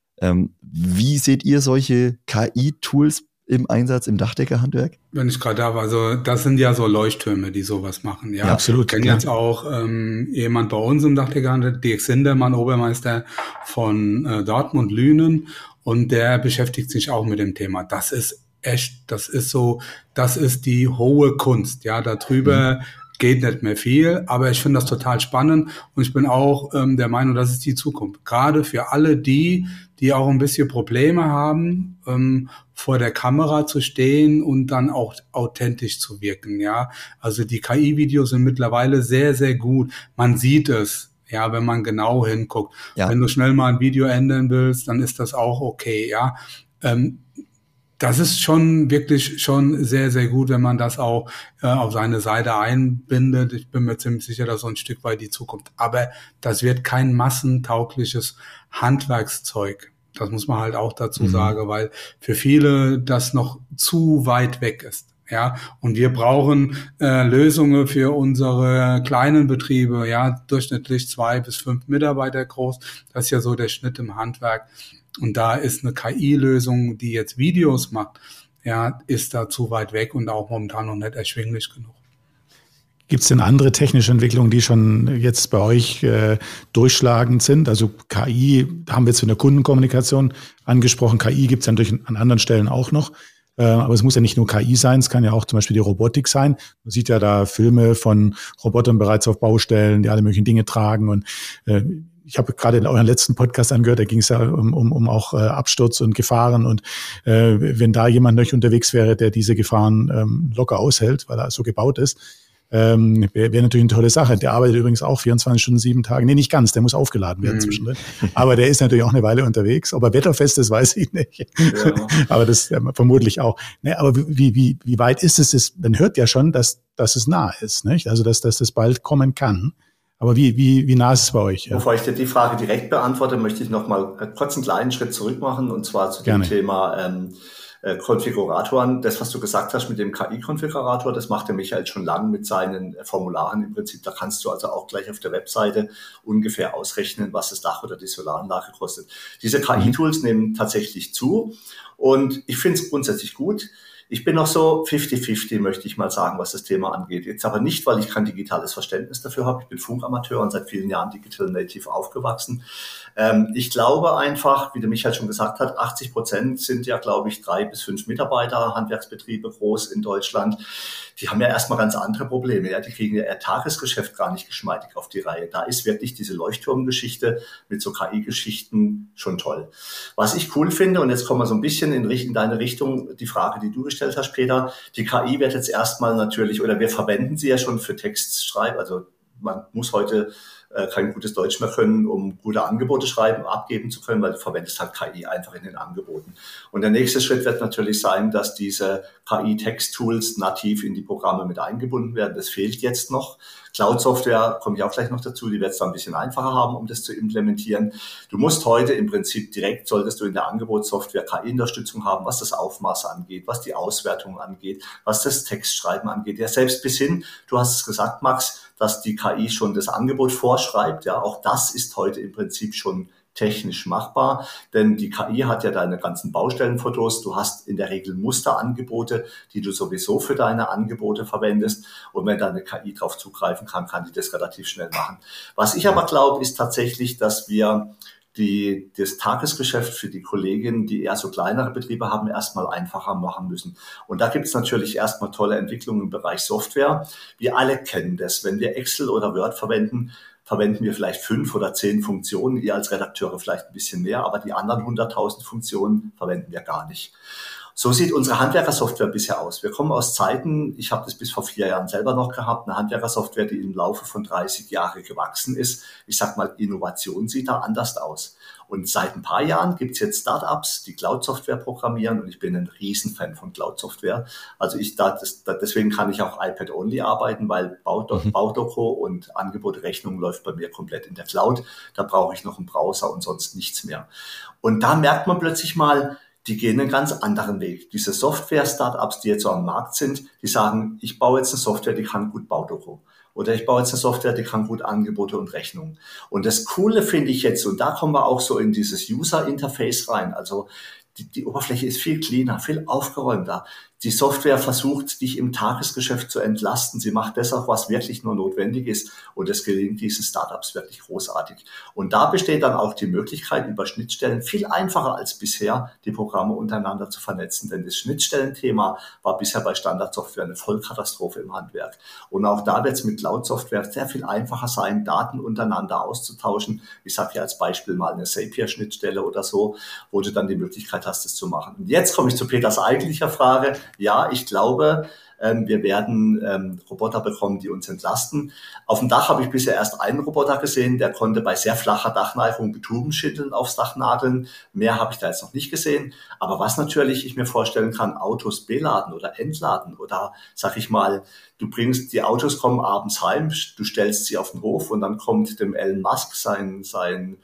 Wie seht ihr solche KI-Tools im Einsatz im Dachdeckerhandwerk? Wenn ich gerade da war, also das sind ja so Leuchttürme, die sowas machen. Ja, absolut. Ich kenne jetzt auch jemand bei uns im Dachdeckerhandwerk, Dirk Sindermann, Obermeister von Dortmund-Lünen, und der beschäftigt sich auch mit dem Thema. Das ist echt, das ist die hohe Kunst. Ja, darüber geht nicht mehr viel, aber ich finde das total spannend und ich bin auch der Meinung, das ist die Zukunft. Gerade für alle die auch ein bisschen Probleme haben, vor der Kamera zu stehen und dann auch authentisch zu wirken. Ja, also die KI-Videos sind mittlerweile sehr, sehr gut. Man sieht es. Ja, wenn man genau hinguckt. Ja. Wenn du schnell mal ein Video ändern willst, dann ist das auch okay, ja. Das ist schon wirklich schon sehr, sehr gut, wenn man das auch auf seine Seite einbindet. Ich bin mir ziemlich sicher, dass so ein Stück weit die Zukunft. Aber das wird kein massentaugliches Handwerkszeug. Das muss man halt auch dazu sagen, weil für viele das noch zu weit weg ist. Ja, und wir brauchen Lösungen für unsere kleinen Betriebe, ja, durchschnittlich 2 bis 5 Mitarbeiter groß. Das ist ja so der Schnitt im Handwerk. Und da ist eine KI-Lösung, die jetzt Videos macht, ja, ist da zu weit weg und auch momentan noch nicht erschwinglich genug. Gibt es denn andere technische Entwicklungen, die schon jetzt bei euch durchschlagend sind? Also KI haben wir jetzt in der Kundenkommunikation angesprochen. KI gibt es ja natürlich an anderen Stellen auch noch. Aber es muss ja nicht nur KI sein, es kann ja auch zum Beispiel die Robotik sein. Man sieht ja da Filme von Robotern bereits auf Baustellen, die alle möglichen Dinge tragen. Und ich habe gerade in euren letzten Podcast angehört, da ging es ja um auch Absturz und Gefahren. Und wenn da jemand noch unterwegs wäre, der diese Gefahren locker aushält, weil er so gebaut ist, wäre natürlich eine tolle Sache. Der arbeitet übrigens auch 24 Stunden, 7 Tage. Nee, nicht ganz, der muss aufgeladen werden zwischendrin. Aber der ist natürlich auch eine Weile unterwegs. Ob er wetterfest ist, weiß ich nicht. Ja. Aber das vermutlich auch. Ne, aber wie weit ist es? Man hört ja schon, dass es nah ist, nicht? Also dass das bald kommen kann. Aber wie nah ist es bei euch? Ja? Bevor ich dir die Frage direkt beantworte, möchte ich noch mal kurz einen kleinen Schritt zurück machen, und zwar zu dem Thema Konfiguratoren. Das, was du gesagt hast mit dem KI-Konfigurator, das macht der Michael schon lange mit seinen Formularen im Prinzip. Da kannst du also auch gleich auf der Webseite ungefähr ausrechnen, was das Dach oder die Solaranlage kostet. Diese KI-Tools nehmen tatsächlich zu, und ich finde es grundsätzlich gut. Ich bin noch so 50-50, möchte ich mal sagen, was das Thema angeht. Jetzt aber nicht, weil ich kein digitales Verständnis dafür habe. Ich bin Funkamateur und seit vielen Jahren Digital Native aufgewachsen. Ich glaube einfach, wie der Michael schon gesagt hat, 80% sind ja, glaube ich, 3 bis 5 Mitarbeiter, Handwerksbetriebe groß in Deutschland. Die haben ja erstmal ganz andere Probleme. Ja? Die kriegen ja ihr Tagesgeschäft gar nicht geschmeidig auf die Reihe. Da ist wirklich diese Leuchtturmgeschichte mit so KI-Geschichten schon toll. Was ich cool finde, und jetzt kommen wir so ein bisschen in deine Richtung, die Frage, die du gestellt hast, Peter, die KI wird jetzt erstmal natürlich, oder wir verwenden sie ja schon für Textschreiben, also man muss heute kein gutes Deutsch mehr können, um gute Angebote abgeben zu können, weil du verwendest halt KI einfach in den Angeboten. Und der nächste Schritt wird natürlich sein, dass diese KI-Text-Tools nativ in die Programme mit eingebunden werden. Das fehlt jetzt noch. Cloud-Software, komme ich auch gleich noch dazu, die wird es da ein bisschen einfacher haben, um das zu implementieren. Du musst heute im Prinzip direkt, solltest du in der Angebotssoftware KI-Unterstützung haben, was das Aufmaß angeht, was die Auswertung angeht, was das Textschreiben angeht. Ja, selbst bis hin, du hast es gesagt, Max, dass die KI schon das Angebot vorschreibt. Ja, auch das ist heute im Prinzip schon technisch machbar, denn die KI hat ja deine ganzen Baustellenfotos. Du hast in der Regel Musterangebote, die du sowieso für deine Angebote verwendest. Und wenn deine KI darauf zugreifen kann, kann die das relativ schnell machen. Was ich aber glaube, ist tatsächlich, dass wir das Tagesgeschäft für die Kolleginnen, die eher so kleinere Betriebe haben, erstmal einfacher machen müssen. Und da gibt es natürlich erstmal tolle Entwicklungen im Bereich Software. Wir alle kennen das. Wenn wir Excel oder Word verwenden wir vielleicht 5 oder 10 Funktionen. Ihr als Redakteure vielleicht ein bisschen mehr, aber die anderen 100.000 Funktionen verwenden wir gar nicht. So sieht unsere Handwerkersoftware bisher aus. Wir kommen aus Zeiten, ich habe das bis vor 4 Jahren selber noch gehabt, eine Handwerkersoftware, die im Laufe von 30 Jahren gewachsen ist. Ich sag mal, Innovation sieht da anders aus. Und seit ein paar Jahren gibt's jetzt Startups, die Cloud-Software programmieren, und ich bin ein Riesenfan von Cloud-Software. Also deswegen kann ich auch iPad-only arbeiten, weil Baudoku und Angebote-Rechnung läuft bei mir komplett in der Cloud. Da brauche ich noch einen Browser und sonst nichts mehr. Und da merkt man plötzlich mal, die gehen einen ganz anderen Weg. Diese Software-Startups, die jetzt so am Markt sind, die sagen, ich baue jetzt eine Software, die kann gut Baudoku. Oder ich baue jetzt eine Software, die kann gut Angebote und Rechnungen. Und das Coole finde ich jetzt, und da kommen wir auch so in dieses User-Interface rein, also die Oberfläche ist viel cleaner, viel aufgeräumter. Die Software versucht, dich im Tagesgeschäft zu entlasten. Sie macht das auch, was wirklich nur notwendig ist. Und das gelingt diesen Startups wirklich großartig. Und da besteht dann auch die Möglichkeit, über Schnittstellen viel einfacher als bisher die Programme untereinander zu vernetzen. Denn das Schnittstellenthema war bisher bei Standardsoftware eine Vollkatastrophe im Handwerk. Und auch da wird es mit Cloud-Software sehr viel einfacher sein, Daten untereinander auszutauschen. Ich sage ja als Beispiel mal eine Zapier-Schnittstelle oder so, wo du dann die Möglichkeit hast, das zu machen. Und jetzt komme ich zu Peters eigentlicher Frage. Ja, ich glaube, wir werden Roboter bekommen, die uns entlasten. Auf dem Dach habe ich bisher erst einen Roboter gesehen, der konnte bei sehr flacher Dachneigung Tubenschindeln aufs Dach nageln. Mehr habe ich da jetzt noch nicht gesehen. Aber was natürlich ich mir vorstellen kann, Autos beladen oder entladen oder, sag ich mal, die Autos kommen abends heim, du stellst sie auf den Hof und dann kommt dem Elon Musk sein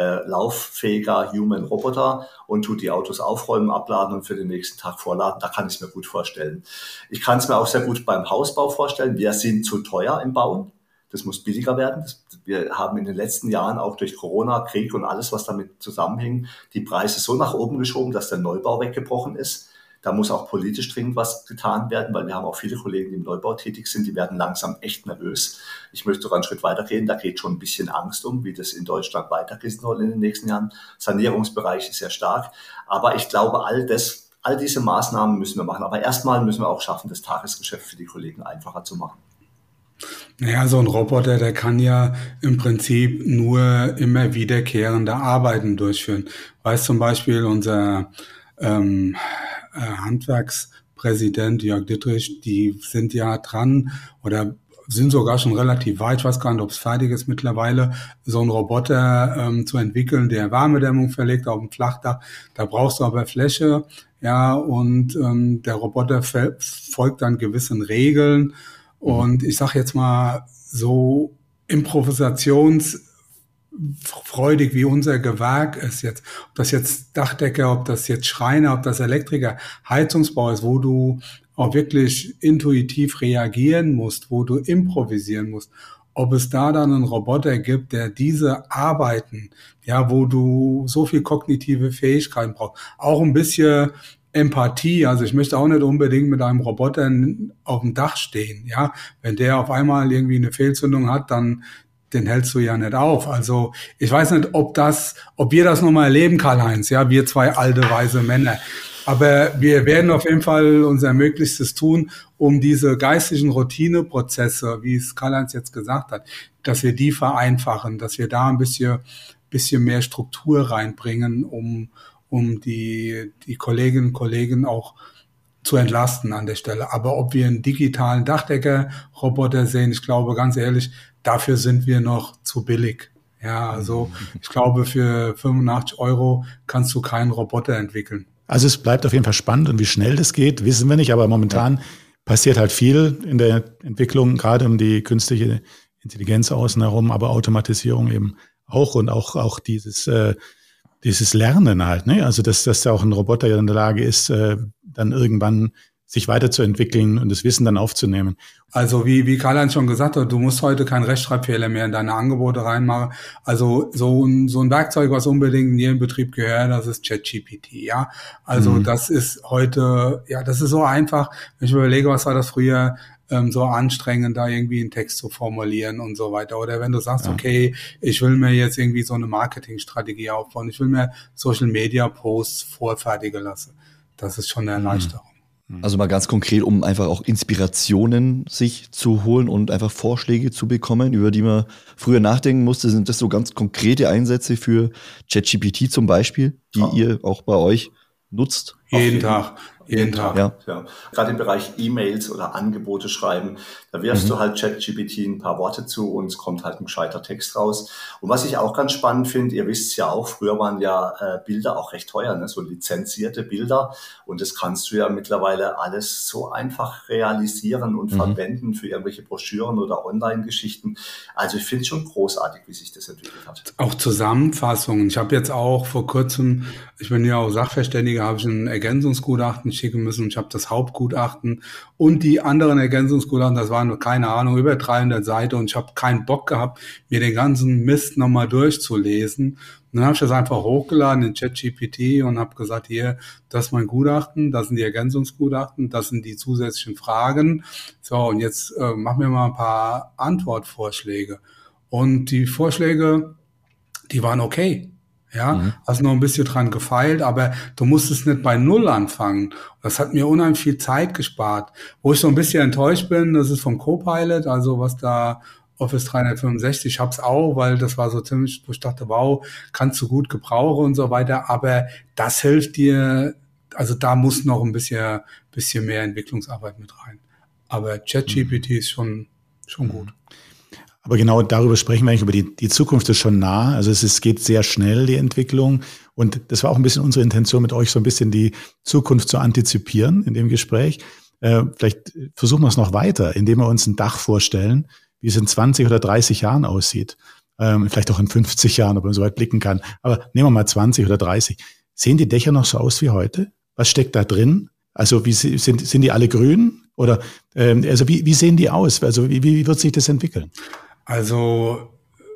lauffähiger Human-Roboter und tut die Autos aufräumen, abladen und für den nächsten Tag vorladen. Da kann ich es mir gut vorstellen. Ich kann es mir auch sehr gut beim Hausbau vorstellen. Wir sind zu teuer im Bauen. Das muss billiger werden. Wir haben in den letzten Jahren auch durch Corona, Krieg und alles, was damit zusammenhing, die Preise so nach oben geschoben, dass der Neubau weggebrochen ist. Da muss auch politisch dringend was getan werden, weil wir haben auch viele Kollegen, die im Neubau tätig sind, die werden langsam echt nervös. Ich möchte sogar einen Schritt weitergehen, da geht schon ein bisschen Angst um, wie das in Deutschland weitergehen soll in den nächsten Jahren. Sanierungsbereich ist sehr stark, aber ich glaube, all All diese Maßnahmen müssen wir machen. Aber erstmal müssen wir auch schaffen, das Tagesgeschäft für die Kollegen einfacher zu machen. Naja, so ein Roboter, der kann ja im Prinzip nur immer wiederkehrende Arbeiten durchführen. Weiß zum Beispiel unser Handwerkspräsident Jörg Dittrich, die sind ja dran oder sind sogar schon relativ weit, ich weiß gar nicht, ob es fertig ist mittlerweile, so einen Roboter zu entwickeln, der Wärmedämmung verlegt auf dem Flachdach. Da brauchst du aber Fläche, ja, und der Roboter folgt dann gewissen Regeln. Und ich sage jetzt mal, so improvisationsfreudig wie unser Gewerk ist jetzt, ob das jetzt Dachdecker, ob das jetzt Schreiner, ob das Elektriker, Heizungsbau ist, wo du auch wirklich intuitiv reagieren musst, wo du improvisieren musst, ob es da dann einen Roboter gibt, der diese Arbeiten, ja, wo du so viel kognitive Fähigkeiten brauchst, auch ein bisschen Empathie, also ich möchte auch nicht unbedingt mit einem Roboter auf dem Dach stehen, ja. Wenn der auf einmal irgendwie eine Fehlzündung hat, dann den hältst du ja nicht auf. Also ich weiß nicht, ob wir das nochmal erleben, Karl-Heinz, ja, wir zwei alte, weise Männer. Aber wir werden auf jeden Fall unser Möglichstes tun, um diese geistigen Routineprozesse, wie es Karl-Heinz jetzt gesagt hat, dass wir die vereinfachen, dass wir da ein bisschen mehr Struktur reinbringen, um die Kolleginnen und Kollegen auch zu entlasten an der Stelle. Aber ob wir einen digitalen Dachdecker-Roboter sehen, ich glaube, ganz ehrlich, dafür sind wir noch zu billig. Ja, also ich glaube, für 85 € kannst du keinen Roboter entwickeln. Also es bleibt auf jeden Fall spannend und wie schnell das geht, wissen wir nicht, aber momentan passiert halt viel in der Entwicklung, gerade um die künstliche Intelligenz außen herum, aber Automatisierung eben auch und auch dieses Lernen halt, ne? Also dass ja auch ein Roboter ja in der Lage ist, dann irgendwann sich weiterzuentwickeln und das Wissen dann aufzunehmen. Also wie Karl-Heinz schon gesagt hat, du musst heute keinen Rechtschreibfehler mehr in deine Angebote reinmachen. Also so ein Werkzeug, was unbedingt in jedem Betrieb gehört, das ist ChatGPT, ja. Also das ist heute, ja, das ist so einfach. Wenn ich überlege, was war das früher, so anstrengend, da irgendwie einen Text zu formulieren und so weiter. Oder wenn du sagst, okay, ich will mir jetzt irgendwie so eine Marketingstrategie aufbauen, ich will mir Social-Media-Posts vorfertigen lassen. Das ist schon eine Erleichterung. Also mal ganz konkret, um einfach auch Inspirationen sich zu holen und einfach Vorschläge zu bekommen, über die man früher nachdenken musste. Sind das so ganz konkrete Einsätze für ChatGPT zum Beispiel, die ihr auch bei euch nutzt? Jeden Tag. Ja. Gerade im Bereich E-Mails oder Angebote schreiben, da wirfst du halt ChatGPT ein paar Worte zu und es kommt halt ein gescheiter Text raus. Und was ich auch ganz spannend finde, ihr wisst ja auch, früher waren ja Bilder auch recht teuer, ne? So lizenzierte Bilder. Und das kannst du ja mittlerweile alles so einfach realisieren und verwenden für irgendwelche Broschüren oder Online-Geschichten. Also ich finde es schon großartig, wie sich das entwickelt hat. Auch Zusammenfassungen. Ich habe jetzt auch vor kurzem, ich bin ja auch Sachverständiger, habe ich ein Ergänzungsgutachten schicken müssen. Ich habe das Hauptgutachten und die anderen Ergänzungsgutachten, das waren, keine Ahnung, über 300 Seiten und ich habe keinen Bock gehabt, mir den ganzen Mist nochmal durchzulesen. Und dann habe ich das einfach hochgeladen in ChatGPT und habe gesagt, hier, das ist mein Gutachten, das sind die Ergänzungsgutachten, das sind die zusätzlichen Fragen. So, und jetzt machen wir mal ein paar Antwortvorschläge. Und die Vorschläge, die waren okay. Ja, hast noch ein bisschen dran gefeilt, aber du musstest nicht bei Null anfangen. Das hat mir unheimlich viel Zeit gespart. Wo ich so ein bisschen enttäuscht bin, das ist vom Copilot, also was da Office 365, ich hab's auch, weil das war so ziemlich, wo ich dachte, wow, kannst du gut gebrauchen und so weiter, aber das hilft dir, also da muss noch ein bisschen mehr Entwicklungsarbeit mit rein. Aber ChatGPT ist schon gut. Aber genau darüber sprechen wir eigentlich, über die Zukunft ist schon nah. Also es geht sehr schnell, die Entwicklung. Und das war auch ein bisschen unsere Intention, mit euch so ein bisschen die Zukunft zu antizipieren in dem Gespräch. Vielleicht versuchen wir es noch weiter, indem wir uns ein Dach vorstellen, wie es in 20 oder 30 Jahren aussieht. Vielleicht auch in 50 Jahren, ob man so weit blicken kann. Aber nehmen wir mal 20 oder 30. Sehen die Dächer noch so aus wie heute? Was steckt da drin? Also sind die alle grün? Oder wie sehen die aus? Also wie wird sich das entwickeln? Also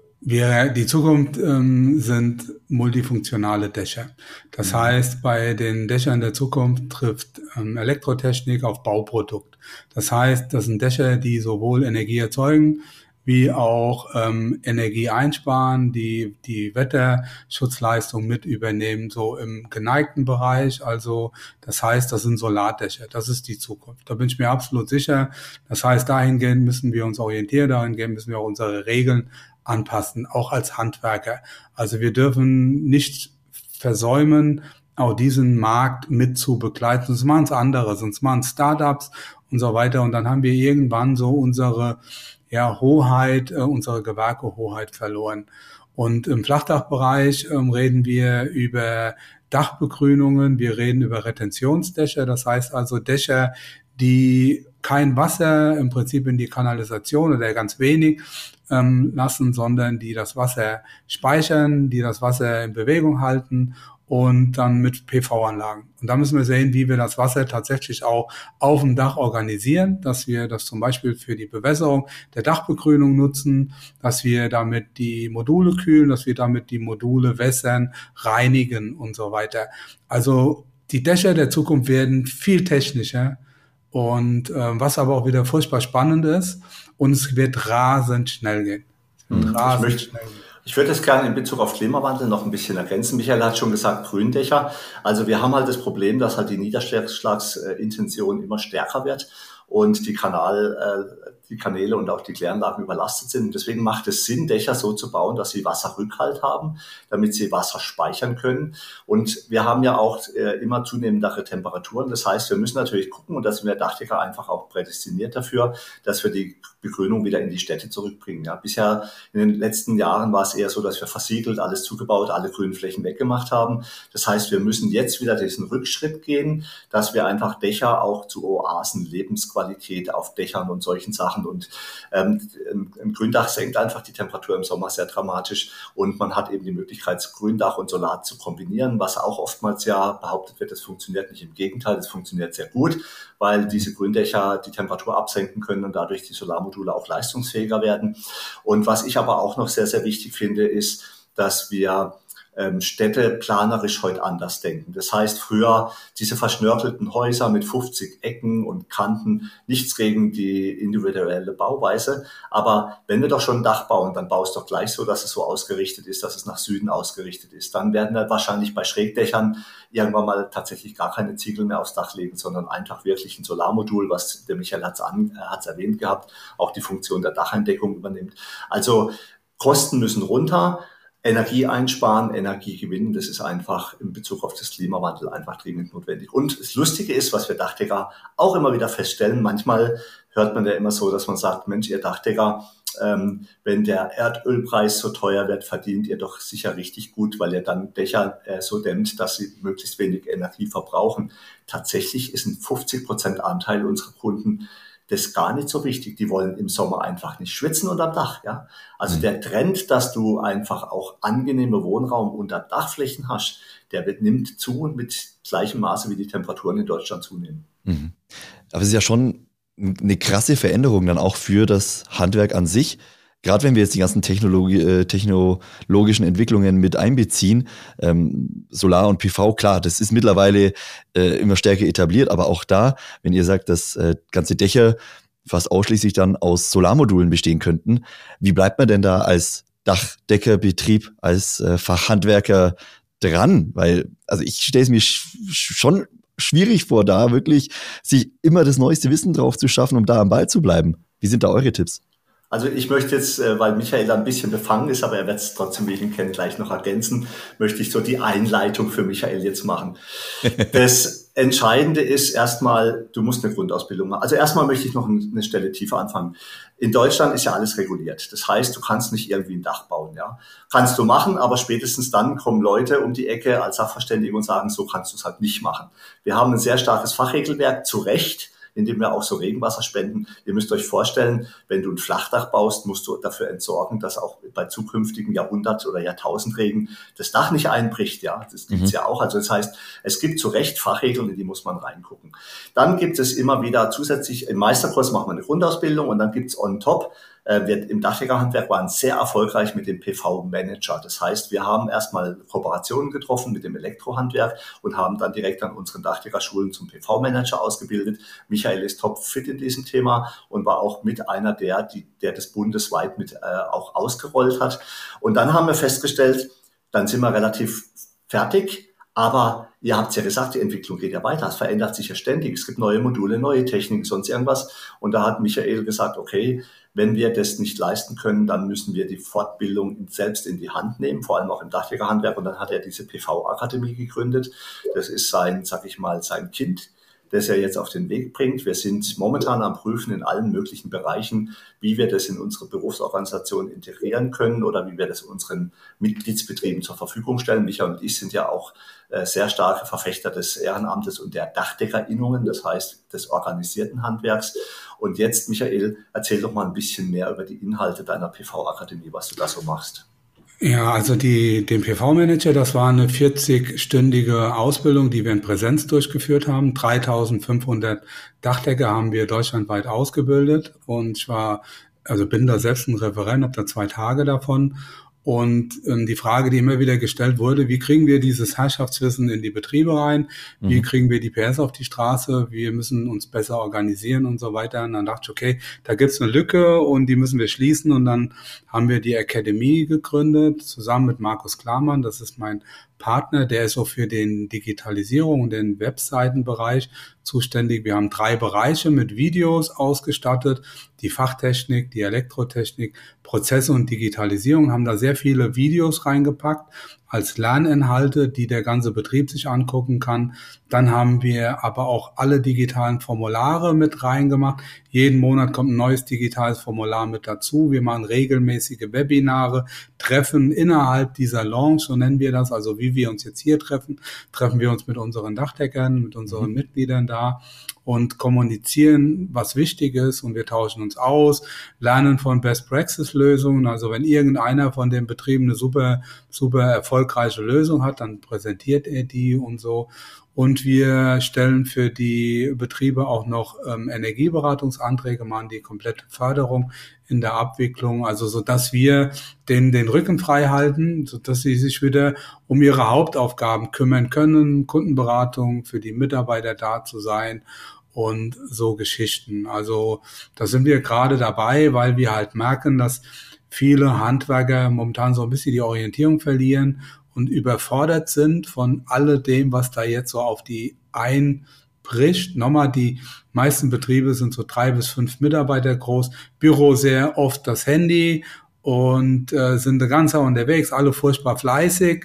die Zukunft sind multifunktionale Dächer. Das heißt, bei den Dächern der Zukunft trifft Elektrotechnik auf Bauprodukt. Das heißt, das sind Dächer, die sowohl Energie erzeugen, wie auch Energie einsparen, die Wetterschutzleistung mit übernehmen, so im geneigten Bereich. Also das heißt, das sind Solardächer, das ist die Zukunft. Da bin ich mir absolut sicher. Das heißt, dahingehend müssen wir uns orientieren, dahingehend müssen wir auch unsere Regeln anpassen, auch als Handwerker. Also wir dürfen nicht versäumen, auch diesen Markt mit zu begleiten. Sonst machen es andere, sonst machen es Startups und so weiter. Und dann haben wir irgendwann so unsere Hoheit, unsere Gewerkehoheit verloren. Und im Flachdachbereich reden wir über Dachbegrünungen, wir reden über Retentionsdächer, das heißt also Dächer, die kein Wasser im Prinzip in die Kanalisation oder ganz wenig lassen, sondern die das Wasser speichern, die das Wasser in Bewegung halten und dann mit PV-Anlagen. Und da müssen wir sehen, wie wir das Wasser tatsächlich auch auf dem Dach organisieren, dass wir das zum Beispiel für die Bewässerung der Dachbegrünung nutzen, dass wir damit die Module kühlen, dass wir damit die Module wässern, reinigen und so weiter. Also die Dächer der Zukunft werden viel technischer und was aber auch wieder furchtbar spannend ist und es wird rasend schnell gehen. Ich würde das gerne in Bezug auf Klimawandel noch ein bisschen ergänzen. Michael hat schon gesagt, Gründächer. Also wir haben halt das Problem, dass halt die Niederschlagsintention immer stärker wird und die Kanäle und auch die Kläranlagen überlastet sind. Und deswegen macht es Sinn, Dächer so zu bauen, dass sie Wasserrückhalt haben, damit sie Wasser speichern können. Und wir haben ja auch immer zunehmendere Temperaturen. Das heißt, wir müssen natürlich gucken, und da sind wir Dachdecker einfach auch prädestiniert dafür, dass wir die Begrünung wieder in die Städte zurückbringen. Ja, bisher in den letzten Jahren war es eher so, dass wir versiegelt, alles zugebaut, alle grünen Flächen weggemacht haben. Das heißt, wir müssen jetzt wieder diesen Rückschritt gehen, dass wir einfach Dächer auch zu Oasen, Lebensqualität auf Dächern und solchen Sachen. Und ein Gründach senkt einfach die Temperatur im Sommer sehr dramatisch. Und man hat eben die Möglichkeit, Gründach und Solar zu kombinieren, was auch oftmals ja behauptet wird, das funktioniert nicht. Im Gegenteil, das funktioniert sehr gut, weil diese Gründächer die Temperatur absenken können und dadurch die Solarmodule auch leistungsfähiger werden. Und was ich aber auch noch sehr, sehr wichtig finde, ist, dass wir Städte planerisch heute anders denken. Das heißt, früher diese verschnörkelten Häuser mit 50 Ecken und Kanten, nichts gegen die individuelle Bauweise. Aber wenn wir doch schon ein Dach bauen, dann baust doch gleich so, dass es so ausgerichtet ist, dass es nach Süden ausgerichtet ist. Dann werden wir wahrscheinlich bei Schrägdächern irgendwann mal tatsächlich gar keine Ziegel mehr aufs Dach legen, sondern einfach wirklich ein Solarmodul, was der Michael hat's erwähnt gehabt, auch die Funktion der Dacheindeckung übernimmt. Also Kosten müssen runter. Energie einsparen, Energie gewinnen, das ist einfach in Bezug auf das Klimawandel einfach dringend notwendig. Und das Lustige ist, was wir Dachdecker auch immer wieder feststellen, manchmal hört man ja immer so, dass man sagt, Mensch, ihr Dachdecker, wenn der Erdölpreis so teuer wird, verdient ihr doch sicher richtig gut, weil ihr dann Dächer so dämmt, dass sie möglichst wenig Energie verbrauchen. Tatsächlich ist ein 50% Anteil unserer Kunden das ist gar nicht so wichtig. Die wollen im Sommer einfach nicht schwitzen unterm Dach. Ja? Also der Trend, dass du einfach auch angenehme Wohnraum unter Dachflächen hast, nimmt zu und mit gleichem Maße wie die Temperaturen in Deutschland zunehmen. Mhm. Aber es ist ja schon eine krasse Veränderung dann auch für das Handwerk an sich. Gerade wenn wir jetzt die ganzen technologischen Entwicklungen mit einbeziehen, Solar und PV, klar, das ist mittlerweile immer stärker etabliert, aber auch da, wenn ihr sagt, dass ganze Dächer fast ausschließlich dann aus Solarmodulen bestehen könnten, wie bleibt man denn da als Dachdeckerbetrieb, als Fachhandwerker dran? Weil, also ich stelle es mir schon schwierig vor, da wirklich sich immer das neueste Wissen drauf zu schaffen, um da am Ball zu bleiben. Wie sind da eure Tipps? Also ich möchte jetzt, weil Michael ein bisschen befangen ist, aber er wird es trotzdem, wie ich ihn kenne, gleich noch ergänzen, möchte ich so die Einleitung für Michael jetzt machen. Das Entscheidende ist erstmal, du musst eine Grundausbildung machen. Also erstmal möchte ich noch eine Stelle tiefer anfangen. In Deutschland ist ja alles reguliert. Das heißt, du kannst nicht irgendwie ein Dach bauen. Ja, kannst du machen, aber spätestens dann kommen Leute um die Ecke als Sachverständige und sagen, so kannst du es halt nicht machen. Wir haben ein sehr starkes Fachregelwerk, zu Recht, indem wir auch so Regenwasser spenden. Ihr müsst euch vorstellen, wenn du ein Flachdach baust, musst du dafür entsorgen, dass auch bei zukünftigen Jahrhundert- oder Jahrtausendregen das Dach nicht einbricht. Ja, das gibt's ja auch. Also das heißt, es gibt zu Recht Fachregeln, in die muss man reingucken. Dann gibt es immer wieder zusätzlich, im Meisterkurs machen wir eine Grundausbildung und dann gibt's on top wir im Dachdeckerhandwerk waren sehr erfolgreich mit dem PV-Manager. Das heißt, wir haben erstmal Kooperationen getroffen mit dem Elektrohandwerk und haben dann direkt an unseren Dachdeckerschulen zum PV-Manager ausgebildet. Michael ist topfit in diesem Thema und war auch mit einer der das bundesweit mit auch ausgerollt hat. Und dann haben wir festgestellt, dann sind wir relativ fertig. Aber ihr habt ja gesagt, die Entwicklung geht ja weiter. Es verändert sich ja ständig. Es gibt neue Module, neue Techniken, sonst irgendwas. Und da hat Michael gesagt, okay, wenn wir das nicht leisten können, dann müssen wir die Fortbildung selbst in die Hand nehmen, vor allem auch im Dachdeckerhandwerk. Und dann hat er diese PV-Akademie gegründet. Das ist sein Kind, das er jetzt auf den Weg bringt. Wir sind momentan am Prüfen in allen möglichen Bereichen, wie wir das in unsere Berufsorganisation integrieren können oder wie wir das unseren Mitgliedsbetrieben zur Verfügung stellen. Michael und ich sind ja auch sehr starke Verfechter des Ehrenamtes und der Dachdeckerinnungen, das heißt des organisierten Handwerks. Und jetzt, Michael, erzähl doch mal ein bisschen mehr über die Inhalte deiner PV-Akademie, was du da so machst. Ja, also den PV-Manager, das war eine 40-stündige Ausbildung, die wir in Präsenz durchgeführt haben. 3.500 Dachdecker haben wir deutschlandweit ausgebildet und bin da selbst ein Referent, habe da 2 Tage davon. Und die Frage, die immer wieder gestellt wurde, wie kriegen wir dieses Herrschaftswissen in die Betriebe rein? Wie kriegen wir die PS auf die Straße? Wir müssen uns besser organisieren und so weiter. Und dann dachte ich, okay, da gibt's eine Lücke und die müssen wir schließen. Und dann haben wir die Akademie gegründet, zusammen mit Markus Klarmann. Das ist mein Partner, der ist so für den Digitalisierung und den Webseitenbereich zuständig. Wir haben 3 Bereiche mit Videos ausgestattet, die Fachtechnik, die Elektrotechnik, Prozesse und Digitalisierung, haben da sehr viele Videos reingepackt als Lerninhalte, die der ganze Betrieb sich angucken kann. Dann haben wir aber auch alle digitalen Formulare mit reingemacht. Jeden Monat kommt ein neues digitales Formular mit dazu. Wir machen regelmäßige Webinare, Treffen innerhalb dieser Lounge, so nennen wir das, also wie wir uns jetzt hier treffen wir uns mit unseren Dachdeckern, mit unseren Mitgliedern da und kommunizieren, was wichtig ist, und wir tauschen uns aus, lernen von Best-Practice-Lösungen. Also wenn irgendeiner von den Betrieben eine super erfolgreiche Lösung hat, dann präsentiert er die und so. Und wir stellen für die Betriebe auch noch Energieberatungsanträge, machen die komplette Förderung in der Abwicklung, also so dass wir den Rücken frei halten, so dass sie sich wieder um ihre Hauptaufgaben kümmern können, Kundenberatung, für die Mitarbeiter da zu sein und so Geschichten. Also da sind wir gerade dabei, weil wir halt merken, dass viele Handwerker momentan so ein bisschen die Orientierung verlieren und überfordert sind von alledem, was da jetzt so auf die einbricht. Nochmal, die meisten Betriebe sind so 3 bis 5 Mitarbeiter groß, Büro sehr oft das Handy und sind den ganzen Tag unterwegs, alle furchtbar fleißig,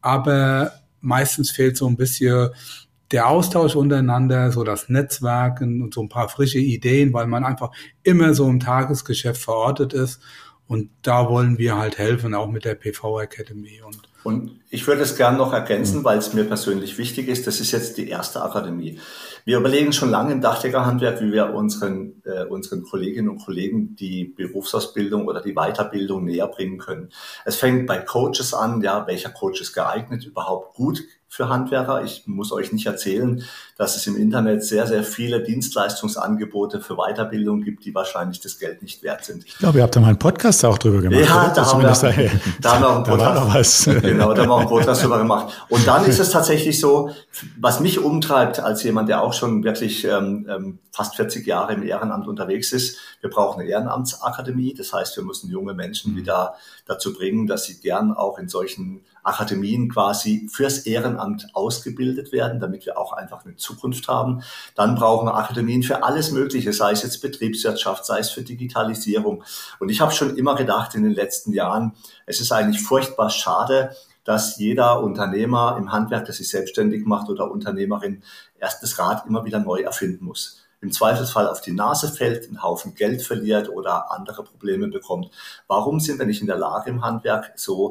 aber meistens fehlt so ein bisschen der Austausch untereinander, so das Netzwerken und so ein paar frische Ideen, weil man einfach immer so im Tagesgeschäft verortet ist. Und da wollen wir halt helfen, auch mit der PV Academy. Und ich würde es gerne noch ergänzen, weil es mir persönlich wichtig ist. Das ist jetzt die erste Akademie. Wir überlegen schon lange im Dachdeckerhandwerk, wie wir unseren Kolleginnen und Kollegen die Berufsausbildung oder die Weiterbildung näher bringen können. Es fängt bei Coaches an, ja, welcher Coach ist geeignet, überhaupt gut für Handwerker. Ich muss euch nicht erzählen, dass es im Internet sehr, sehr viele Dienstleistungsangebote für Weiterbildung gibt, die wahrscheinlich das Geld nicht wert sind. Ich glaube, ihr habt da mal einen Podcast auch drüber gemacht. Ja, da haben wir auch einen Podcast. Genau, da haben wir auch einen Podcast drüber gemacht. Und dann ist es tatsächlich so, was mich umtreibt als jemand, der auch schon wirklich fast 40 Jahre im Ehrenamt unterwegs ist. Wir brauchen eine Ehrenamtsakademie. Das heißt, wir müssen junge Menschen wieder dazu bringen, dass sie gern auch in solchen Akademien quasi fürs Ehrenamt ausgebildet werden, damit wir auch einfach eine Zukunft haben. Dann brauchen wir Akademien für alles Mögliche, sei es jetzt Betriebswirtschaft, sei es für Digitalisierung. Und ich habe schon immer gedacht in den letzten Jahren, es ist eigentlich furchtbar schade, dass jeder Unternehmer im Handwerk, der sich selbstständig macht, oder Unternehmerin erst das Rad immer wieder neu erfinden muss. Im Zweifelsfall auf die Nase fällt, einen Haufen Geld verliert oder andere Probleme bekommt. Warum sind wir nicht in der Lage im Handwerk, so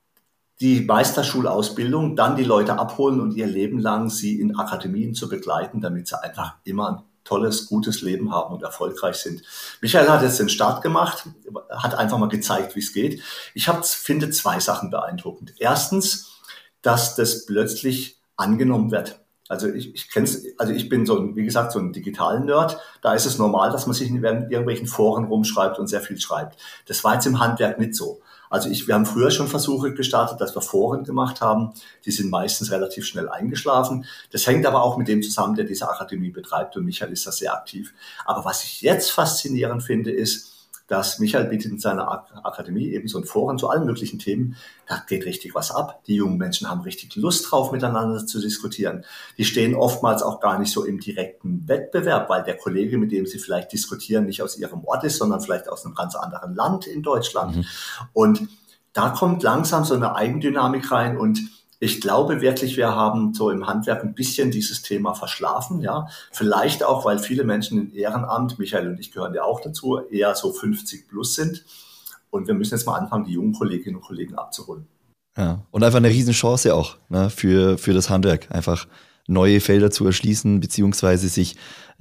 die Meisterschulausbildung, dann die Leute abholen und ihr Leben lang sie in Akademien zu begleiten, damit sie einfach immer ein tolles, gutes Leben haben und erfolgreich sind. Michael hat jetzt den Start gemacht, hat einfach mal gezeigt, wie es geht. Ich finde 2 Sachen beeindruckend. Erstens, dass das plötzlich angenommen wird. Also ich kenn's, also ich bin wie gesagt, so ein digitalen Nerd. Da ist es normal, dass man sich in irgendwelchen Foren rumschreibt und sehr viel schreibt. Das war jetzt im Handwerk nicht so. Also wir haben früher schon Versuche gestartet, dass wir Foren gemacht haben. Die sind meistens relativ schnell eingeschlafen. Das hängt aber auch mit dem zusammen, der diese Akademie betreibt. Und Michael ist da sehr aktiv. Aber was ich jetzt faszinierend finde, ist, dass Michael bietet in seiner Akademie eben so ein Forum zu allen möglichen Themen. Da geht richtig was ab. Die jungen Menschen haben richtig Lust drauf, miteinander zu diskutieren. Die stehen oftmals auch gar nicht so im direkten Wettbewerb, weil der Kollege, mit dem sie vielleicht diskutieren, nicht aus ihrem Ort ist, sondern vielleicht aus einem ganz anderen Land in Deutschland. Mhm. Und da kommt langsam so eine Eigendynamik rein und ich glaube wirklich, wir haben so im Handwerk ein bisschen dieses Thema verschlafen, ja. Vielleicht auch, weil viele Menschen im Ehrenamt, Michael und ich gehören ja auch dazu, eher so 50 plus sind. Und wir müssen jetzt mal anfangen, die jungen Kolleginnen und Kollegen abzuholen. Ja, und einfach eine Riesenchance auch, ne, für das Handwerk. Einfach neue Felder zu erschließen, beziehungsweise sich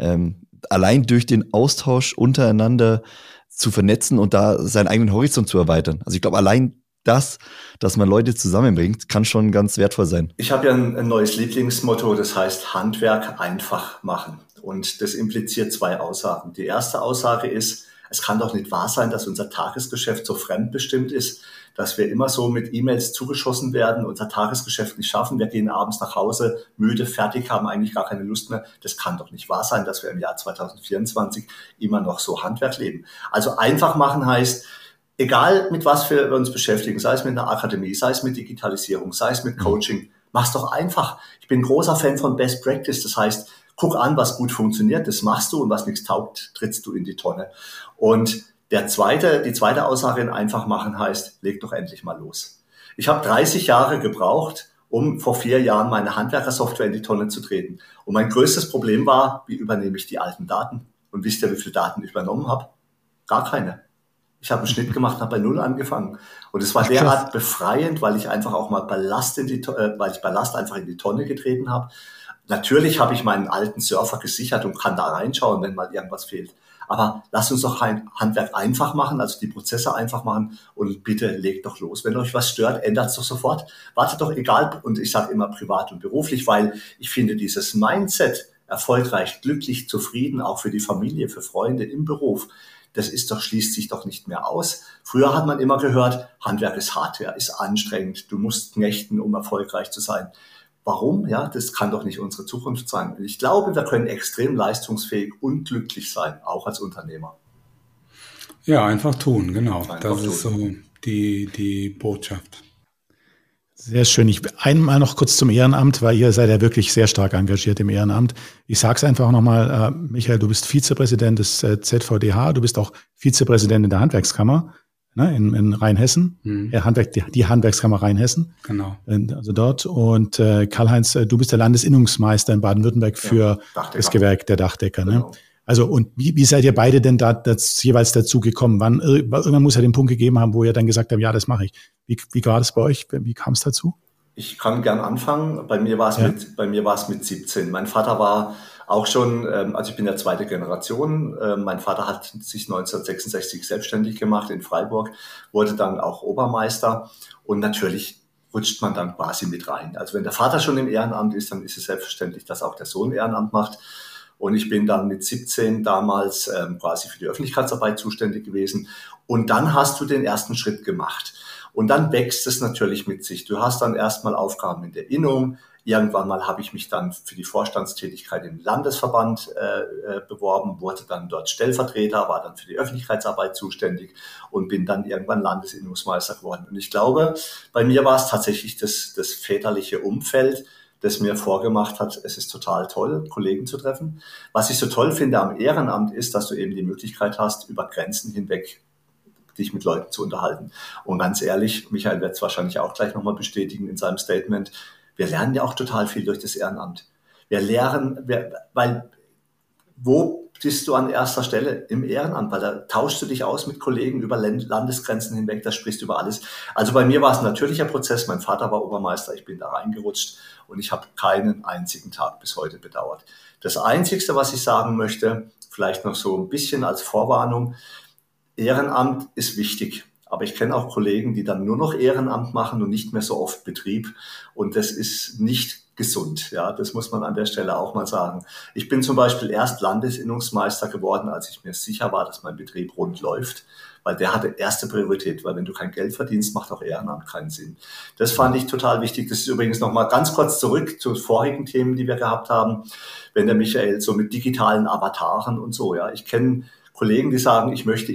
allein durch den Austausch untereinander zu vernetzen und da seinen eigenen Horizont zu erweitern. Also ich glaube, allein dass man Leute zusammenbringt, kann schon ganz wertvoll sein. Ich habe ja ein neues Lieblingsmotto, das heißt Handwerk einfach machen. Und das impliziert zwei Aussagen. Die erste Aussage ist, es kann doch nicht wahr sein, dass unser Tagesgeschäft so fremdbestimmt ist, dass wir immer so mit E-Mails zugeschossen werden, unser Tagesgeschäft nicht schaffen. Wir gehen abends nach Hause, müde, fertig, haben eigentlich gar keine Lust mehr. Das kann doch nicht wahr sein, dass wir im Jahr 2024 immer noch so Handwerk leben. Also einfach machen heißt, egal mit was wir uns beschäftigen, sei es mit einer Akademie, sei es mit Digitalisierung, sei es mit Coaching, mach's doch einfach. Ich bin ein großer Fan von Best Practice, das heißt, guck an, was gut funktioniert, das machst du und was nichts taugt, trittst du in die Tonne. Und die zweite Aussage in einfach machen heißt, leg doch endlich mal los. Ich habe 30 Jahre gebraucht, um vor 4 Jahren meine Handwerkersoftware in die Tonne zu treten. Und mein größtes Problem war, wie übernehme ich die alten Daten? Und wisst ihr, wie viele Daten ich übernommen habe? Gar keine. Ich habe einen Schnitt gemacht und habe bei 0 angefangen. Und es war derart befreiend, weil ich einfach auch mal Ballast einfach in die Tonne getreten habe. Natürlich habe ich meinen alten Surfer gesichert und kann da reinschauen, wenn mal irgendwas fehlt. Aber lasst uns doch Handwerk einfach machen, also die Prozesse einfach machen und bitte legt doch los. Wenn euch was stört, ändert es doch sofort. Wartet doch egal, und ich sage immer privat und beruflich, weil ich finde dieses Mindset, erfolgreich, glücklich, zufrieden, auch für die Familie, für Freunde im Beruf, das schließt sich doch nicht mehr aus. Früher hat man immer gehört, Handwerk ist Hardware, ist anstrengend, du musst knechten, um erfolgreich zu sein. Warum? Ja, das kann doch nicht unsere Zukunft sein. Ich glaube, wir können extrem leistungsfähig und glücklich sein, auch als Unternehmer. Ja, einfach tun, genau. Das ist so die Botschaft. Sehr schön. Einmal noch kurz zum Ehrenamt, weil ihr seid ja wirklich sehr stark engagiert im Ehrenamt. Ich sage es einfach nochmal, Michael, du bist Vizepräsident des ZVDH, du bist auch Vizepräsident in der Handwerkskammer, ne, in Rheinhessen, die Handwerkskammer Rheinhessen. Genau. Also dort. Und Karl-Heinz, du bist der Landesinnungsmeister in Baden-Württemberg für das Gewerk der Dachdecker. Ne? Genau. Also und wie seid ihr beide denn da jeweils dazu gekommen? Irgendwann muss ja den Punkt gegeben haben, wo ihr dann gesagt habt, ja, das mache ich. Wie war das bei euch? Wie kam es dazu? Ich kann gern anfangen. Bei mir war es mit 17. Mein Vater war auch schon, also ich bin ja zweite Generation. Mein Vater hat sich 1966 selbstständig gemacht in Freiburg, wurde dann auch Obermeister und natürlich rutscht man dann quasi mit rein. Also wenn der Vater schon im Ehrenamt ist, dann ist es selbstverständlich, dass auch der Sohn Ehrenamt macht. Und ich bin dann mit 17 damals quasi für die Öffentlichkeitsarbeit zuständig gewesen. Und dann hast du den ersten Schritt gemacht. Und dann wächst es natürlich mit sich. Du hast dann erstmal Aufgaben in der Innung. Irgendwann mal habe ich mich dann für die Vorstandstätigkeit im Landesverband beworben, wurde dann dort Stellvertreter, war dann für die Öffentlichkeitsarbeit zuständig und bin dann irgendwann Landesinnungsmeister geworden. Und ich glaube, bei mir war es tatsächlich das väterliche Umfeld, das mir vorgemacht hat, es ist total toll, Kollegen zu treffen. Was ich so toll finde am Ehrenamt ist, dass du eben die Möglichkeit hast, über Grenzen hinweg dich mit Leuten zu unterhalten. Und ganz ehrlich, Michael wird es wahrscheinlich auch gleich nochmal bestätigen in seinem Statement, wir lernen ja auch total viel durch das Ehrenamt. Weil wo bist du an erster Stelle? Im Ehrenamt, weil da tauschst du dich aus mit Kollegen über Landesgrenzen hinweg, da sprichst du über alles. Also bei mir war es ein natürlicher Prozess, mein Vater war Obermeister, ich bin da reingerutscht und ich habe keinen einzigen Tag bis heute bedauert. Das Einzigste, was ich sagen möchte, vielleicht noch so ein bisschen als Vorwarnung, Ehrenamt ist wichtig. Aber ich kenne auch Kollegen, die dann nur noch Ehrenamt machen und nicht mehr so oft Betrieb. Und das ist nicht gesund. Ja, das muss man an der Stelle auch mal sagen. Ich bin zum Beispiel erst Landesinnungsmeister geworden, als ich mir sicher war, dass mein Betrieb rund läuft, weil der hatte erste Priorität, weil wenn du kein Geld verdienst, macht auch Ehrenamt keinen Sinn. Das fand ich total wichtig. Das ist übrigens nochmal ganz kurz zurück zu vorigen Themen, die wir gehabt haben, wenn der Michael so mit digitalen Avataren und so, ja, ich kenne Kollegen, die sagen, ich möchte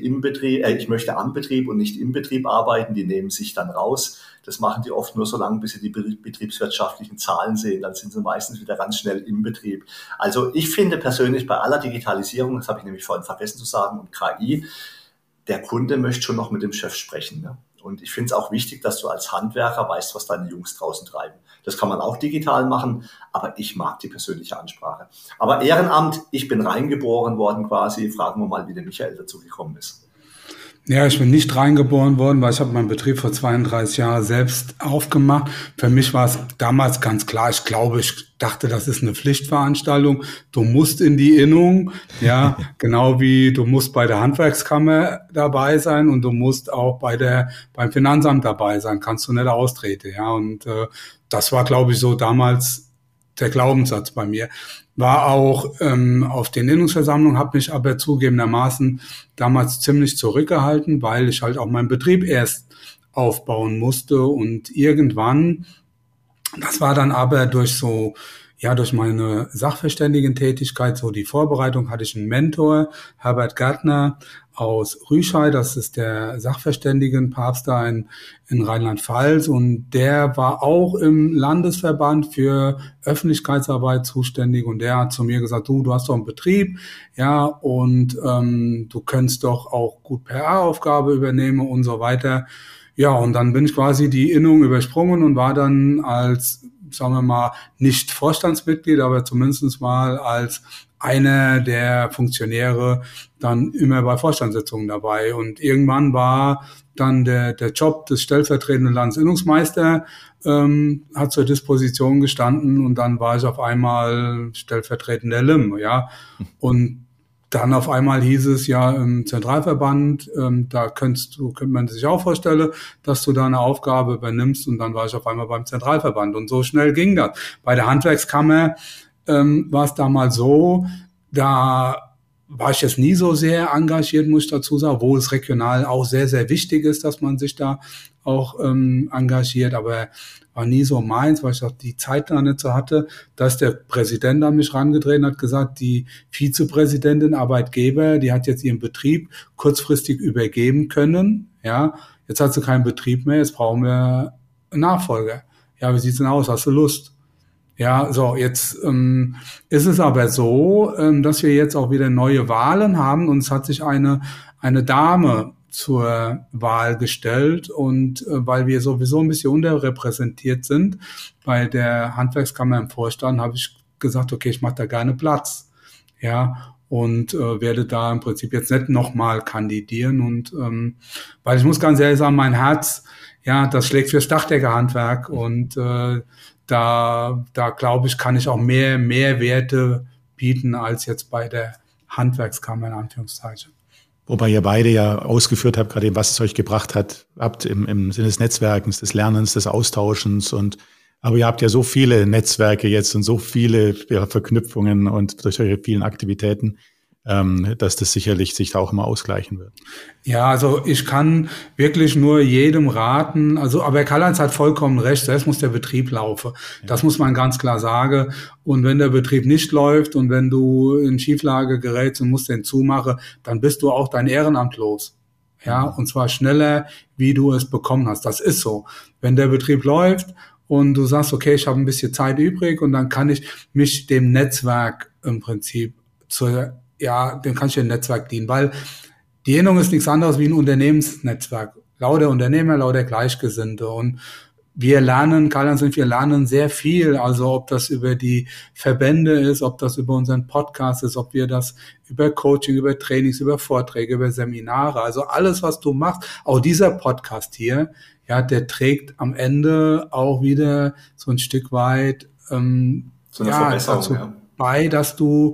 am Betrieb und nicht im Betrieb arbeiten, die nehmen sich dann raus. Das machen die oft nur so lange, bis sie die betriebswirtschaftlichen Zahlen sehen. Dann sind sie meistens wieder ganz schnell im Betrieb. Also ich finde persönlich bei aller Digitalisierung, das habe ich nämlich vorhin vergessen zu sagen, und KI, der Kunde möchte schon noch mit dem Chef sprechen. Ne? Und ich finde es auch wichtig, dass du als Handwerker weißt, was deine Jungs draußen treiben. Das kann man auch digital machen, aber ich mag die persönliche Ansprache. Aber Ehrenamt, ich bin reingeboren worden quasi. Fragen wir mal, wie der Michael dazu gekommen ist. Ja, ich bin nicht reingeboren worden, weil ich habe meinen Betrieb vor 32 Jahren selbst aufgemacht. Für mich war es damals ganz klar, ich dachte, das ist eine Pflichtveranstaltung. Du musst in die Innung, ja, genau wie du musst bei der Handwerkskammer dabei sein und du musst auch beim Finanzamt dabei sein, kannst du nicht austreten, ja. Und das war, glaube ich, so damals der Glaubenssatz bei mir. War auch auf den Innungsversammlungen, habe mich aber zugegebenermaßen damals ziemlich zurückgehalten, weil ich halt auch meinen Betrieb erst aufbauen musste. Und irgendwann, das war dann aber durch meine Sachverständigentätigkeit, so die Vorbereitung, hatte ich einen Mentor, Herbert Gärtner aus Rüschei, das ist der Sachverständigenpapst da in Rheinland-Pfalz, und der war auch im Landesverband für Öffentlichkeitsarbeit zuständig, und der hat zu mir gesagt, du hast doch einen Betrieb, ja, und du könntest doch auch gut PR-Aufgabe übernehmen und so weiter. Ja, und dann bin ich quasi die Innung übersprungen und war dann als, sagen wir mal, nicht Vorstandsmitglied, aber zumindest mal als einer der Funktionäre dann immer bei Vorstandssitzungen dabei. Und irgendwann war dann der Job des stellvertretenden Landesinnungsmeister hat zur Disposition gestanden, und dann war ich auf einmal stellvertretender LIM, ja. Und dann auf einmal hieß es ja im Zentralverband, da könnte man sich auch vorstellen, dass du da eine Aufgabe übernimmst, und dann war ich auf einmal beim Zentralverband, und so schnell ging das. Bei der Handwerkskammer war es damals so, da war ich jetzt nie so sehr engagiert, muss ich dazu sagen, wo es regional auch sehr, sehr wichtig ist, dass man sich da auch engagiert, aber war nie so meins, weil ich auch die Zeit da nicht so hatte, dass der Präsident an mich rangedreht hat, gesagt, die Vizepräsidentin Arbeitgeber, die hat jetzt ihren Betrieb kurzfristig übergeben können, ja, jetzt hat sie keinen Betrieb mehr, jetzt brauchen wir einen Nachfolger. Ja, wie sieht's denn aus, hast du Lust? Ja, so, jetzt ist es aber so, dass wir jetzt auch wieder neue Wahlen haben, und es hat sich eine Dame zur Wahl gestellt, und weil wir sowieso ein bisschen unterrepräsentiert sind bei der Handwerkskammer im Vorstand, habe ich gesagt, okay, ich mache da gerne Platz, ja, und werde da im Prinzip jetzt nicht nochmal kandidieren, und weil ich muss ganz ehrlich sagen, mein Herz, ja, das schlägt fürs Dachdeckerhandwerk, und da glaube ich, kann ich auch mehr Werte bieten als jetzt bei der Handwerkskammer in Anführungszeichen. Wobei ihr beide ja ausgeführt habt, gerade was es euch gebracht habt im Sinne des Netzwerkens, des Lernens, des Austauschens, aber ihr habt ja so viele Netzwerke jetzt und so viele Verknüpfungen und durch eure vielen Aktivitäten, dass das sicherlich sich da auch immer ausgleichen wird. Ja, also ich kann wirklich nur jedem raten, aber Karl-Heinz hat vollkommen recht, selbst muss der Betrieb laufen. Ja. Das muss man ganz klar sagen. Und wenn der Betrieb nicht läuft und wenn du in Schieflage gerätst und musst den zumachen, dann bist du auch dein Ehrenamt los. Ja, und zwar schneller, wie du es bekommen hast. Das ist so. Wenn der Betrieb läuft und du sagst, okay, ich habe ein bisschen Zeit übrig, und dann kann ich mich dem Netzwerk im Prinzip dem kann ich dem Netzwerk dienen, weil die Innung ist nichts anderes wie ein Unternehmensnetzwerk. Lauter Unternehmer, lauter Gleichgesinnte, und wir lernen, Karl-Heinz und wir lernen sehr viel, also ob das über die Verbände ist, ob das über unseren Podcast ist, ob wir das über Coaching, über Trainings, über Vorträge, über Seminare, also alles, was du machst, auch dieser Podcast hier, ja, der trägt am Ende auch wieder so ein Stück weit so eine Verbesserung, dazu bei, dass du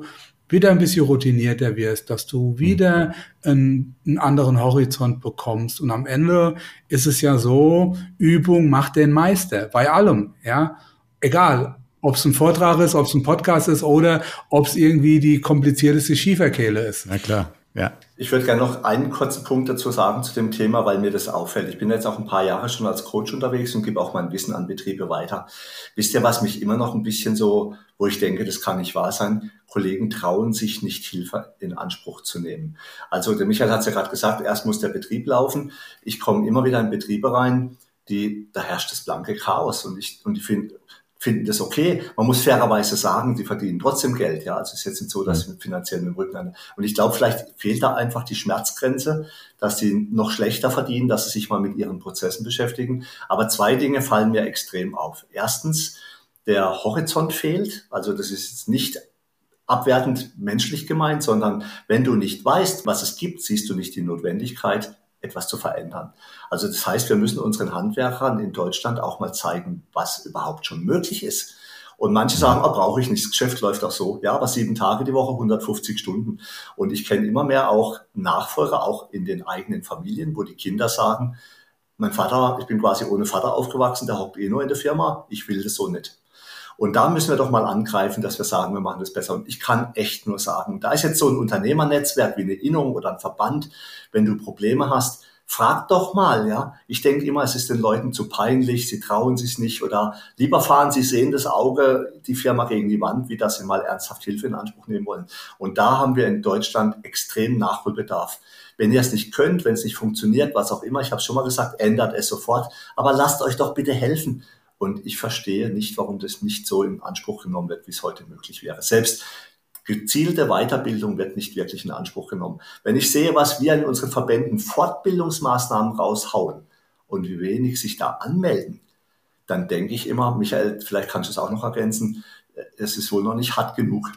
wieder ein bisschen routinierter wirst, dass du wieder einen anderen Horizont bekommst. Und am Ende ist es ja so, Übung macht den Meister, bei allem, ja. Egal, ob es ein Vortrag ist, ob es ein Podcast ist oder ob es irgendwie die komplizierteste Schieferkehle ist. Na klar, ja. Ich würde gerne noch einen kurzen Punkt dazu sagen zu dem Thema, weil mir das auffällt. Ich bin jetzt auch ein paar Jahre schon als Coach unterwegs und gebe auch mein Wissen an Betriebe weiter. Wisst ihr, was mich immer noch ein bisschen so, wo ich denke, das kann nicht wahr sein, Kollegen trauen sich nicht, Hilfe in Anspruch zu nehmen. Also der Michael hat es ja gerade gesagt, erst muss der Betrieb laufen. Ich komme immer wieder in Betriebe rein, da herrscht das blanke Chaos und ich finden das okay. Man muss fairerweise sagen, die verdienen trotzdem Geld. Ja, also es ist jetzt nicht so, dass sie finanziell mit dem Rücken an. Und ich glaube, vielleicht fehlt da einfach die Schmerzgrenze, dass sie noch schlechter verdienen, dass sie sich mal mit ihren Prozessen beschäftigen. Aber 2 Dinge fallen mir extrem auf. Erstens, der Horizont fehlt. Also das ist jetzt nicht abwertend menschlich gemeint, sondern wenn du nicht weißt, was es gibt, siehst du nicht die Notwendigkeit, etwas zu verändern. Also das heißt, wir müssen unseren Handwerkern in Deutschland auch mal zeigen, was überhaupt schon möglich ist. Und manche sagen, brauche ich nicht, das Geschäft läuft auch so. Ja, aber 7 Tage die Woche, 150 Stunden. Und ich kenne immer mehr auch Nachfolger, auch in den eigenen Familien, wo die Kinder sagen, mein Vater, ich bin quasi ohne Vater aufgewachsen, der hockt nur in der Firma, ich will das so nicht. Und da müssen wir doch mal angreifen, dass wir sagen, wir machen das besser. Und ich kann echt nur sagen, da ist jetzt so ein Unternehmernetzwerk wie eine Innung oder ein Verband. Wenn du Probleme hast, frag doch mal, ja. Ich denke immer, es ist den Leuten zu peinlich, sie trauen sich nicht oder lieber fahren sie sehendes Auge die Firma gegen die Wand, wie dass sie mal ernsthaft Hilfe in Anspruch nehmen wollen. Und da haben wir in Deutschland extrem Nachholbedarf. Wenn ihr es nicht könnt, wenn es nicht funktioniert, was auch immer, ich habe es schon mal gesagt, ändert es sofort. Aber lasst euch doch bitte helfen. Und ich verstehe nicht, warum das nicht so in Anspruch genommen wird, wie es heute möglich wäre. Selbst gezielte Weiterbildung wird nicht wirklich in Anspruch genommen. Wenn ich sehe, was wir in unseren Verbänden Fortbildungsmaßnahmen raushauen und wie wenig sich da anmelden, dann denke ich immer, Michael, vielleicht kannst du es auch noch ergänzen, es ist wohl noch nicht hart genug.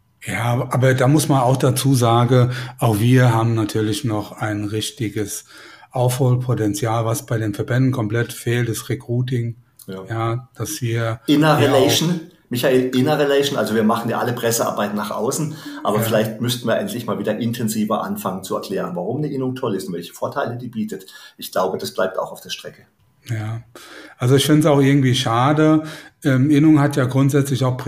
Ja, aber da muss man auch dazu sagen, auch wir haben natürlich noch ein richtiges Aufholpotenzial, was bei den Verbänden komplett fehlt, ist Recruiting. Ja, dass wir... Inner Relation, Michael, Inner Relation, also wir machen ja alle Pressearbeit nach außen, aber vielleicht müssten wir endlich mal wieder intensiver anfangen zu erklären, warum eine Innung toll ist und welche Vorteile die bietet. Ich glaube, das bleibt auch auf der Strecke. Ja, also ich finde es auch irgendwie schade. Innung hat ja grundsätzlich auch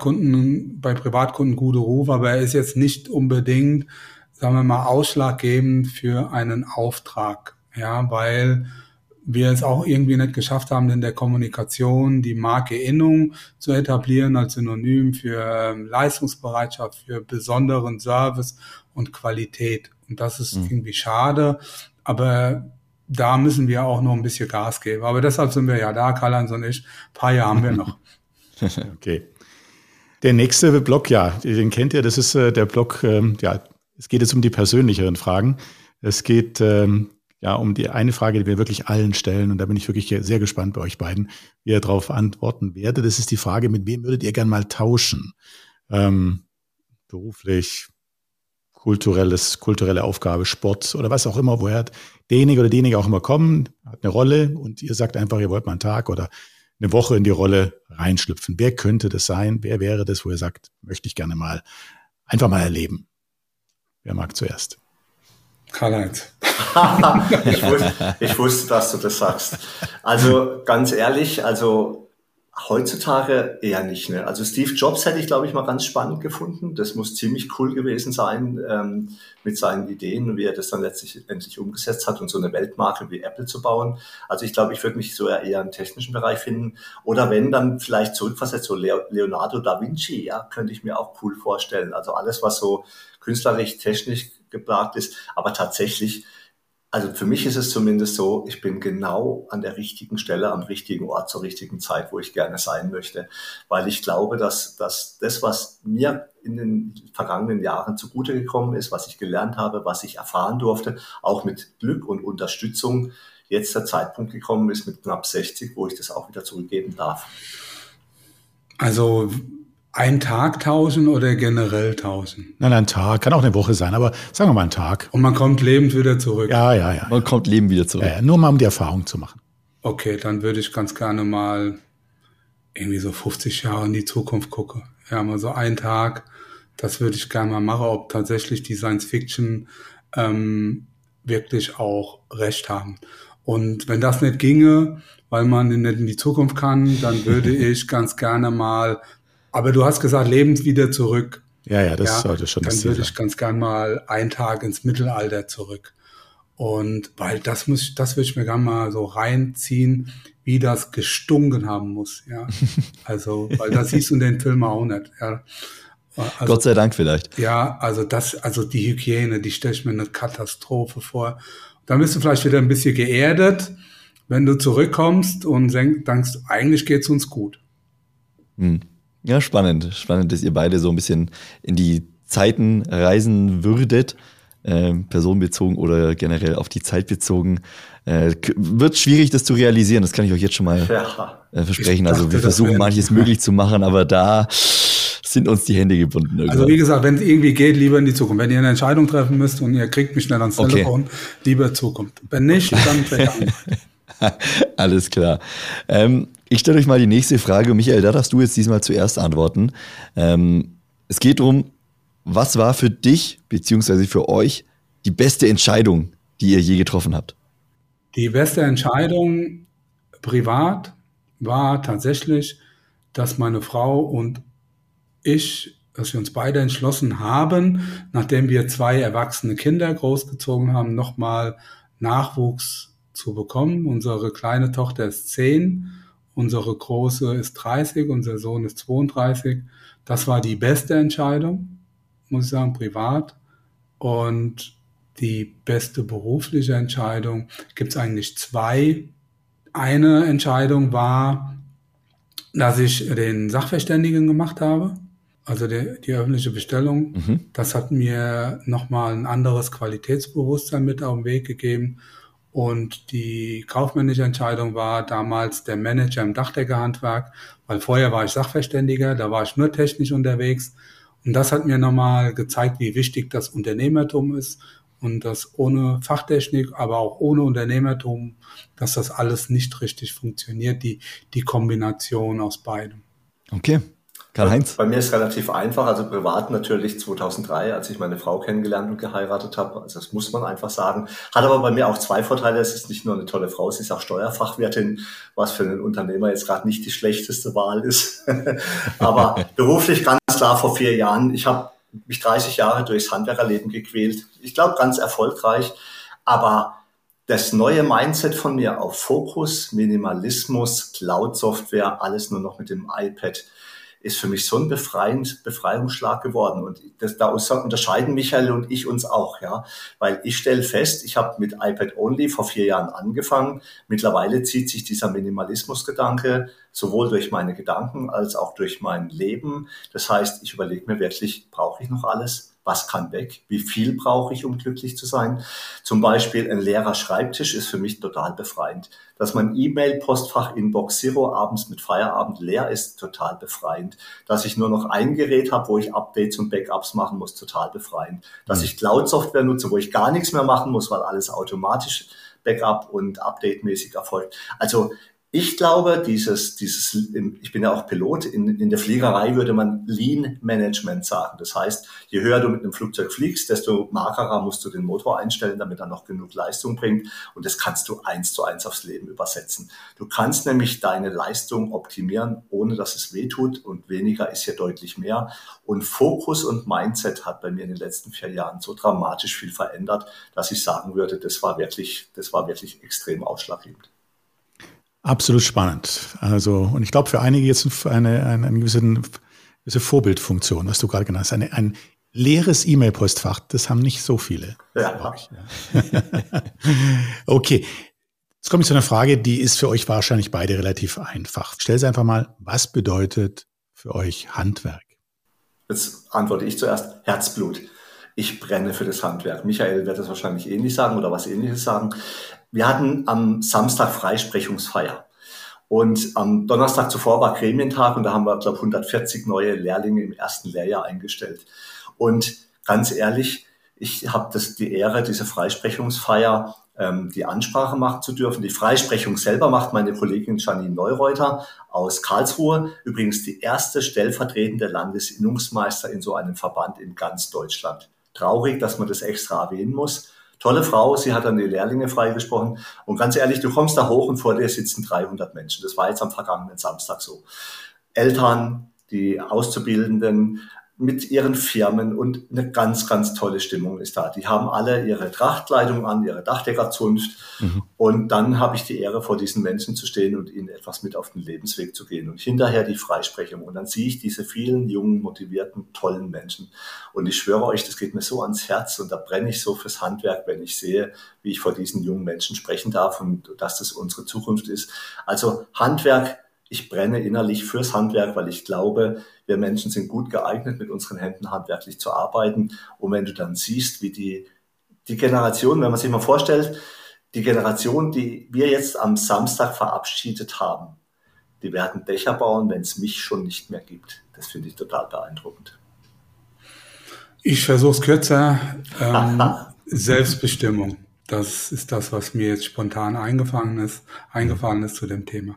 bei Privatkunden gute Ruf, aber er ist jetzt nicht unbedingt, sagen wir mal, ausschlaggebend für einen Auftrag. Ja, weil wir es auch irgendwie nicht geschafft haben, in der Kommunikation die Marke Innung zu etablieren als Synonym für Leistungsbereitschaft, für besonderen Service und Qualität. Und das ist irgendwie schade, aber da müssen wir auch noch ein bisschen Gas geben. Aber deshalb sind wir ja da, Karl-Heinz und ich. Ein paar Jahre haben wir noch. Okay. Der nächste Block, den kennt ihr, das ist der Block, es geht jetzt um die persönlicheren Fragen. Es geht um die eine Frage, die wir wirklich allen stellen. Und da bin ich wirklich sehr gespannt bei euch beiden, wie ihr darauf antworten werdet. Das ist die Frage, mit wem würdet ihr gern mal tauschen? Beruflich, kulturelle Aufgabe, Sport oder was auch immer, woher derjenige oder diejenige auch immer kommen, hat eine Rolle und ihr sagt einfach, ihr wollt mal einen Tag oder eine Woche in die Rolle reinschlüpfen. Wer könnte das sein? Wer wäre das, wo ihr sagt, möchte ich gerne mal einfach mal erleben? Wer mag zuerst? Karl-Heinz. Ich wusste, dass du das sagst. Also ganz ehrlich, heutzutage eher nicht. Ne? Also Steve Jobs hätte ich, glaube ich, mal ganz spannend gefunden. Das muss ziemlich cool gewesen sein mit seinen Ideen, wie er das dann letztendlich umgesetzt hat und so eine Weltmarke wie Apple zu bauen. Also ich glaube, ich würde mich so eher im technischen Bereich finden. Oder wenn, dann vielleicht zurückversetzt, so Leonardo da Vinci, ja, könnte ich mir auch cool vorstellen. Also alles, was so künstlerisch, technisch geplagt ist. Aber tatsächlich, also für mich ist es zumindest so, ich bin genau an der richtigen Stelle, am richtigen Ort, zur richtigen Zeit, wo ich gerne sein möchte. Weil ich glaube, dass das, was mir in den vergangenen Jahren zugute gekommen ist, was ich gelernt habe, was ich erfahren durfte, auch mit Glück und Unterstützung, jetzt der Zeitpunkt gekommen ist mit knapp 60, wo ich das auch wieder zurückgeben darf. Also einen Tag tauschen oder generell tauschen? Nein, ein Tag, kann auch eine Woche sein, aber sagen wir mal einen Tag. Und man kommt lebend wieder zurück? Ja. Man kommt lebend wieder zurück. Nur mal, um die Erfahrung zu machen. Okay, dann würde ich ganz gerne mal irgendwie so 50 Jahre in die Zukunft gucken. Ja, mal so einen Tag, das würde ich gerne mal machen, ob tatsächlich die Science-Fiction wirklich auch recht haben. Und wenn das nicht ginge, weil man nicht in die Zukunft kann, dann würde ich ganz gerne mal, aber du hast gesagt, lebend wieder zurück. Ja, das sollte schon das Ziel sein. Dann würde ich ganz gerne mal einen Tag ins Mittelalter zurück. Und weil das würde ich mir gerne mal so reinziehen, wie das gestunken haben muss, ja. Also, weil das siehst du in den Filmen auch nicht, ja. Also, Gott sei Dank vielleicht. Ja, also die Hygiene, die stelle ich mir eine Katastrophe vor. Dann bist du vielleicht wieder ein bisschen geerdet, wenn du zurückkommst und denkst, eigentlich geht's uns gut. Ja, spannend. Spannend, dass ihr beide so ein bisschen in die Zeiten reisen würdet, personenbezogen oder generell auf die Zeit bezogen. Wird schwierig, das zu realisieren, das kann ich euch jetzt schon mal versprechen. Also wir versuchen manches möglich zu machen, aber da sind uns die Hände gebunden. Irgendwann. Also wie gesagt, wenn es irgendwie geht, lieber in die Zukunft. Wenn ihr eine Entscheidung treffen müsst und ihr kriegt mich schnell ans Telefon, lieber Zukunft. Wenn nicht, dann Vergangenheit. Alles klar. Ich stelle euch mal die nächste Frage. Michael, da darfst du jetzt diesmal zuerst antworten. Es geht darum, was war für dich beziehungsweise für euch die beste Entscheidung, die ihr je getroffen habt? Die beste Entscheidung privat war tatsächlich, dass meine Frau und dass wir uns beide entschlossen haben, nachdem wir 2 erwachsene Kinder großgezogen haben, nochmal Nachwuchs zu bekommen. Unsere kleine Tochter ist 10, unsere große ist 30, unser Sohn ist 32. Das war die beste Entscheidung, muss ich sagen, privat. Und die beste berufliche Entscheidung gibt es eigentlich 2. Eine Entscheidung war, dass ich den Sachverständigen gemacht habe. Also die öffentliche Bestellung, das hat mir nochmal ein anderes Qualitätsbewusstsein mit auf den Weg gegeben. Und die kaufmännische Entscheidung war damals der Manager im Dachdeckerhandwerk, weil vorher war ich Sachverständiger, da war ich nur technisch unterwegs. Und das hat mir nochmal gezeigt, wie wichtig das Unternehmertum ist und dass ohne Fachtechnik, aber auch ohne Unternehmertum, dass das alles nicht richtig funktioniert, die Kombination aus beidem. Okay. Karl-Heinz? Bei mir ist es relativ einfach, also privat natürlich 2003, als ich meine Frau kennengelernt und geheiratet habe, also das muss man einfach sagen, hat aber bei mir auch 2 Vorteile, es ist nicht nur eine tolle Frau, sie ist auch Steuerfachwirtin, was für einen Unternehmer jetzt gerade nicht die schlechteste Wahl ist, aber beruflich ganz klar vor 4 Jahren, ich habe mich 30 Jahre durchs Handwerkerleben gequält, ich glaube ganz erfolgreich, aber das neue Mindset von mir auf Fokus, Minimalismus, Cloud-Software, alles nur noch mit dem iPad, ist für mich so ein Befreiungsschlag geworden. Und da unterscheiden Michael und ich uns auch, ja. Weil ich stelle fest, ich habe mit iPad Only vor 4 Jahren angefangen. Mittlerweile zieht sich dieser Minimalismusgedanke sowohl durch meine Gedanken als auch durch mein Leben. Das heißt, ich überlege mir wirklich, brauche ich noch alles? Was kann weg? Wie viel brauche ich, um glücklich zu sein? Zum Beispiel ein leerer Schreibtisch ist für mich total befreiend. Dass mein E-Mail-Postfach Inbox Zero abends mit Feierabend leer ist, total befreiend. Dass ich nur noch ein Gerät habe, wo ich Updates und Backups machen muss, total befreiend. Dass ich Cloud-Software nutze, wo ich gar nichts mehr machen muss, weil alles automatisch Backup und Update-mäßig erfolgt. Also ich glaube, ich bin ja auch Pilot, in der Fliegerei würde man Lean Management sagen. Das heißt, je höher du mit einem Flugzeug fliegst, desto magerer musst du den Motor einstellen, damit er noch genug Leistung bringt. Und das kannst du 1:1 aufs Leben übersetzen. Du kannst nämlich deine Leistung optimieren, ohne dass es weh tut. Und weniger ist hier deutlich mehr. Und Fokus und Mindset hat bei mir in den letzten 4 Jahren so dramatisch viel verändert, dass ich sagen würde, das war wirklich extrem ausschlaggebend. Absolut spannend. Also, und ich glaube, für einige jetzt eine gewisse Vorbildfunktion, was du gerade genannt hast. Ein leeres E-Mail-Postfach, das haben nicht so viele. Ja. Okay. Jetzt komme ich zu einer Frage, die ist für euch wahrscheinlich beide relativ einfach. Stell sie einfach mal, was bedeutet für euch Handwerk? Jetzt antworte ich zuerst, Herzblut. Ich brenne für das Handwerk. Michael wird das wahrscheinlich ähnlich sagen oder was Ähnliches sagen. Wir hatten am Samstag Freisprechungsfeier und am Donnerstag zuvor war Gremientag und da haben wir, glaube ich, 140 neue Lehrlinge im ersten Lehrjahr eingestellt. Und ganz ehrlich, ich habe die Ehre, diese Freisprechungsfeier die Ansprache machen zu dürfen. Die Freisprechung selber macht meine Kollegin Janine Neureuter aus Karlsruhe. Übrigens die erste stellvertretende Landesinnungsmeister in so einem Verband in ganz Deutschland. Traurig, dass man das extra erwähnen muss. Tolle Frau, sie hat dann die Lehrlinge freigesprochen. Und ganz ehrlich, du kommst da hoch und vor dir sitzen 300 Menschen. Das war jetzt am vergangenen Samstag so. Eltern, die Auszubildenden mit ihren Firmen und eine ganz, ganz tolle Stimmung ist da. Die haben alle ihre Trachtkleidung an, ihre Dachdeckerzunft. Und dann habe ich die Ehre, vor diesen Menschen zu stehen und ihnen etwas mit auf den Lebensweg zu gehen. Und hinterher die Freisprechung. Und dann sehe ich diese vielen jungen, motivierten, tollen Menschen. Und ich schwöre euch, das geht mir so ans Herz und da brenne ich so fürs Handwerk, wenn ich sehe, wie ich vor diesen jungen Menschen sprechen darf und dass das unsere Zukunft ist. Also Handwerk, ich brenne innerlich fürs Handwerk, weil ich glaube, wir Menschen sind gut geeignet, mit unseren Händen handwerklich zu arbeiten. Und wenn du dann siehst, wie die Generation, wenn man sich mal vorstellt, die Generation, die wir jetzt am Samstag verabschiedet haben, die werden Dächer bauen, wenn es mich schon nicht mehr gibt. Das finde ich total beeindruckend. Ich versuche es kürzer. Selbstbestimmung. Das ist das, was mir jetzt spontan eingefallen ist zu dem Thema.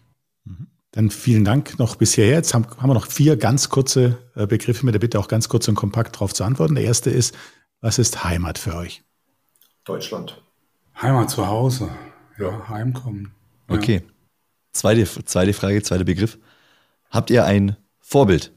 Dann vielen Dank noch bis hierher. Jetzt haben wir noch 4 ganz kurze Begriffe mit der Bitte, auch ganz kurz und kompakt darauf zu antworten. Der erste ist, was ist Heimat für euch? Deutschland. Heimat zu Hause. Ja, heimkommen. Ja. Okay. Zweite Frage, zweiter Begriff. Habt ihr ein Vorbild?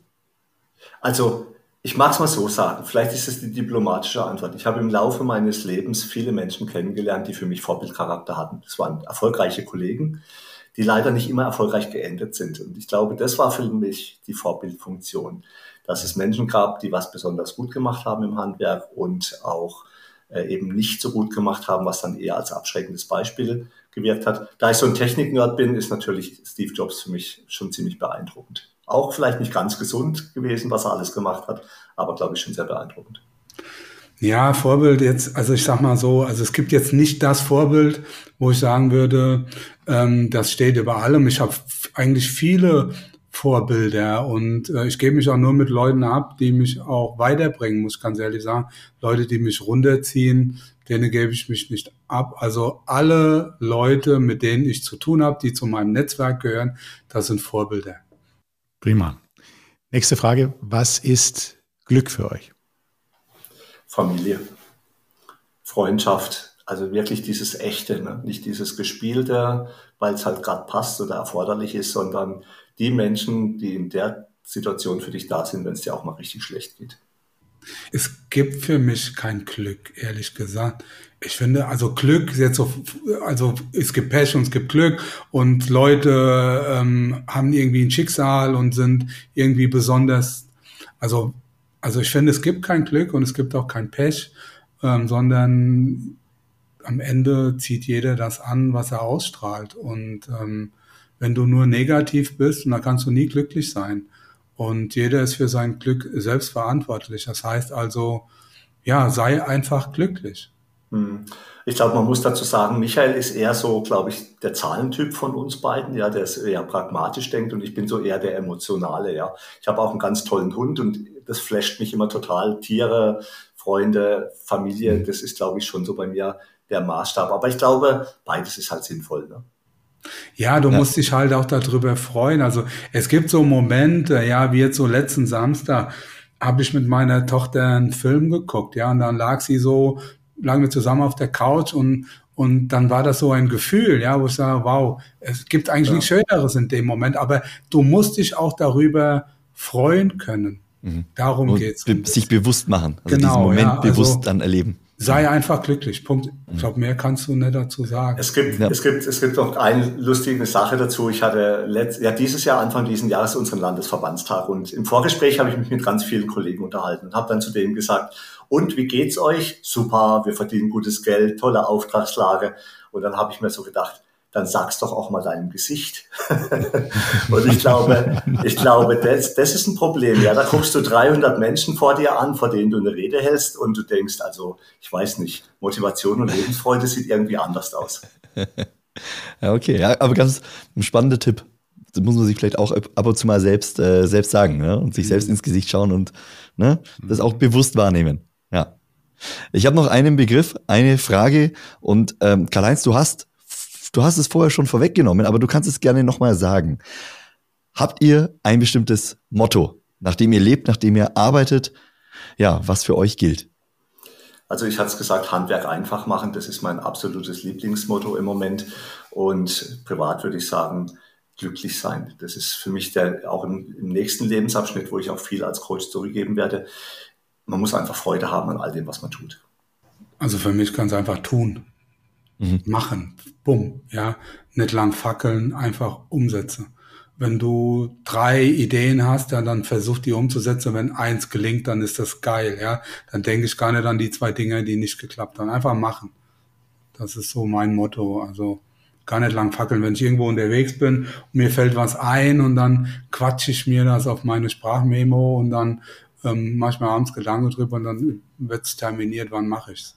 Also, ich mag es mal so sagen. Vielleicht ist es die diplomatische Antwort. Ich habe im Laufe meines Lebens viele Menschen kennengelernt, die für mich Vorbildcharakter hatten. Das waren erfolgreiche Kollegen, die leider nicht immer erfolgreich geendet sind. Und ich glaube, das war für mich die Vorbildfunktion, dass es Menschen gab, die was besonders gut gemacht haben im Handwerk und auch eben nicht so gut gemacht haben, was dann eher als abschreckendes Beispiel gewirkt hat. Da ich so ein Technik-Nerd bin, ist natürlich Steve Jobs für mich schon ziemlich beeindruckend. Auch vielleicht nicht ganz gesund gewesen, was er alles gemacht hat, aber glaube ich schon sehr beeindruckend. Ja, Vorbild jetzt, also ich sag mal so, also es gibt jetzt nicht das Vorbild, wo ich sagen würde, das steht über allem. Ich habe eigentlich viele Vorbilder und ich gebe mich auch nur mit Leuten ab, die mich auch weiterbringen, muss ich ganz ehrlich sagen. Leute, die mich runterziehen, denen gebe ich mich nicht ab. Also alle Leute, mit denen ich zu tun habe, die zu meinem Netzwerk gehören, das sind Vorbilder. Prima. Nächste Frage, was ist Glück für euch? Familie, Freundschaft, also wirklich dieses Echte, ne? Nicht dieses Gespielte, weil es halt gerade passt oder erforderlich ist, sondern die Menschen, die in der Situation für dich da sind, wenn es dir auch mal richtig schlecht geht. Es gibt für mich kein Glück, ehrlich gesagt. Ich finde, also Glück ist jetzt so, also es gibt Pech und es gibt Glück und Leute haben irgendwie ein Schicksal und sind irgendwie besonders, also ich finde, es gibt kein Glück und es gibt auch kein Pech, sondern am Ende zieht jeder das an, was er ausstrahlt. Und wenn du nur negativ bist, dann kannst du nie glücklich sein. Und jeder ist für sein Glück selbst verantwortlich. Das heißt also, ja, sei einfach glücklich. Ich glaube, man muss dazu sagen, Michael ist eher so, glaube ich, der Zahlentyp von uns beiden, ja, der eher pragmatisch denkt und ich bin so eher der Emotionale, ja. Ich habe auch einen ganz tollen Hund und das flasht mich immer total. Tiere, Freunde, Familie, das ist, glaube ich, schon so bei mir der Maßstab. Aber ich glaube, beides ist halt sinnvoll, ne? Ja, du musst dich halt auch darüber freuen. Also es gibt so Momente, ja, wie jetzt so letzten Samstag habe ich mit meiner Tochter einen Film geguckt, ja, und dann lagen wir zusammen auf der Couch und dann war das so ein Gefühl, ja, wo ich sage, wow, es gibt eigentlich nichts Schöneres in dem Moment, aber du musst dich auch darüber freuen können. Darum geht's. Sich bewusst machen, also genau, diesen Moment ja, bewusst dann erleben. Sei einfach glücklich, Punkt. Ich glaube, mehr kannst du nicht dazu sagen. Es gibt noch eine lustige Sache dazu. Ich hatte dieses Jahr, Anfang dieses Jahres, unseren Landesverbandstag und im Vorgespräch habe ich mich mit ganz vielen Kollegen unterhalten und habe dann zu denen gesagt, und wie geht's euch? Super, wir verdienen gutes Geld, tolle Auftragslage. Und dann habe ich mir so gedacht, dann sag's doch auch mal deinem Gesicht. Und ich glaube, das ist ein Problem. Ja, da guckst du 300 Menschen vor dir an, vor denen du eine Rede hältst und du denkst, also, ich weiß nicht, Motivation und Lebensfreude sieht irgendwie anders aus. Ja, okay. Ja, aber ganz ein spannender Tipp. Das muss man sich vielleicht auch ab und zu mal selbst sagen, ne? Und sich selbst ins Gesicht schauen und, ne, das auch bewusst wahrnehmen. Ja. Ich habe noch einen Begriff, eine Frage und Karl-Heinz, du hast es vorher schon vorweggenommen, aber du kannst es gerne nochmal sagen. Habt ihr ein bestimmtes Motto, nach dem ihr lebt, nach dem ihr arbeitet, ja, was für euch gilt? Also ich hatte es gesagt, Handwerk einfach machen, das ist mein absolutes Lieblingsmotto im Moment. Und privat würde ich sagen, glücklich sein. Das ist für mich auch im nächsten Lebensabschnitt, wo ich auch viel als Coach zurückgeben werde. Man muss einfach Freude haben an all dem, was man tut. Also für mich ganz einfach tun, machen, bumm, ja, nicht lang fackeln, einfach umsetzen. Wenn du 3 Ideen hast, ja, dann versuch die umzusetzen. Wenn 1 gelingt, dann ist das geil, ja. Dann denke ich gar nicht an die 2 Dinge, die nicht geklappt haben. Einfach machen. Das ist so mein Motto. Also gar nicht lang fackeln. Wenn ich irgendwo unterwegs bin und mir fällt was ein und dann quatsche ich mir das auf meine Sprachmemo und dann manchmal abends Gedanken drüber und dann wird's terminiert, wann mache ich's.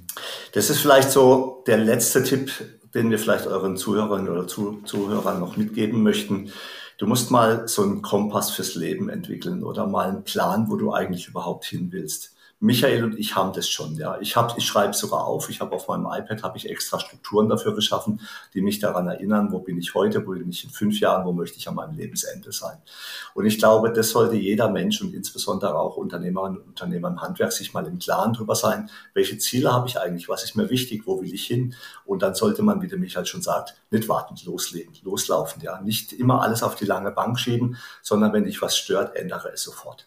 Das ist vielleicht so der letzte Tipp, den wir vielleicht euren Zuhörerinnen oder Zuhörern noch mitgeben möchten. Du musst mal so einen Kompass fürs Leben entwickeln oder mal einen Plan, wo du eigentlich überhaupt hin willst. Michael und ich haben das schon, ja. Ich schreibe es sogar auf. Ich habe auf meinem iPad extra Strukturen dafür geschaffen, die mich daran erinnern, wo bin ich heute, wo bin ich in 5 Jahren, wo möchte ich an meinem Lebensende sein. Und ich glaube, das sollte jeder Mensch und insbesondere auch Unternehmerinnen und Unternehmer im Handwerk sich mal im Klaren drüber sein, welche Ziele habe ich eigentlich, was ist mir wichtig, wo will ich hin? Und dann sollte man, wie der Michael schon sagt, nicht warten, loslegen, loslaufen, ja. Nicht immer alles auf die lange Bank schieben, sondern wenn dich was stört, ändere es sofort.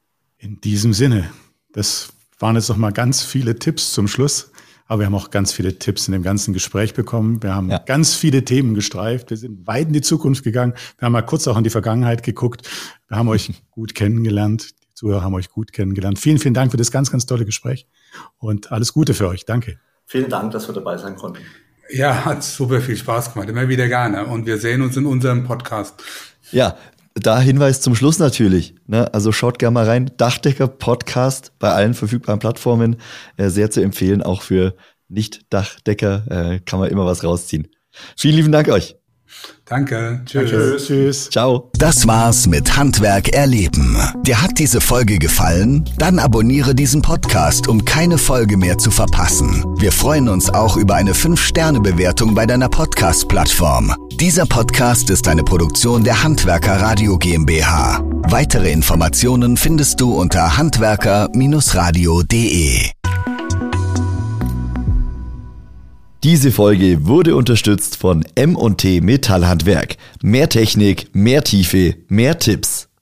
In diesem Sinne. Das waren jetzt noch mal ganz viele Tipps zum Schluss, aber wir haben auch ganz viele Tipps in dem ganzen Gespräch bekommen. Wir haben ganz viele Themen gestreift. Wir sind weit in die Zukunft gegangen. Wir haben mal kurz auch in die Vergangenheit geguckt. Wir haben euch gut kennengelernt. Die Zuhörer haben euch gut kennengelernt. Vielen, vielen Dank für das ganz, ganz tolle Gespräch und alles Gute für euch. Danke. Vielen Dank, dass wir dabei sein konnten. Ja, hat super viel Spaß gemacht. Immer wieder gerne. Und wir sehen uns in unserem Podcast. Ja, da Hinweis zum Schluss natürlich, ne? Also schaut gerne mal rein, Dachdecker Podcast bei allen verfügbaren Plattformen, sehr zu empfehlen, auch für Nicht-Dachdecker kann man immer was rausziehen. Vielen lieben Dank euch. Danke, tschüss. Tschüss. Tschüss. Ciao. Das war's mit Handwerk erleben. Dir hat diese Folge gefallen? Dann abonniere diesen Podcast, um keine Folge mehr zu verpassen. Wir freuen uns auch über eine 5-Sterne-Bewertung bei deiner Podcast-Plattform. Dieser Podcast ist eine Produktion der Handwerker Radio GmbH. Weitere Informationen findest du unter handwerker-radio.de. Diese Folge wurde unterstützt von M&T Metallhandwerk. Mehr Technik, mehr Tiefe, mehr Tipps.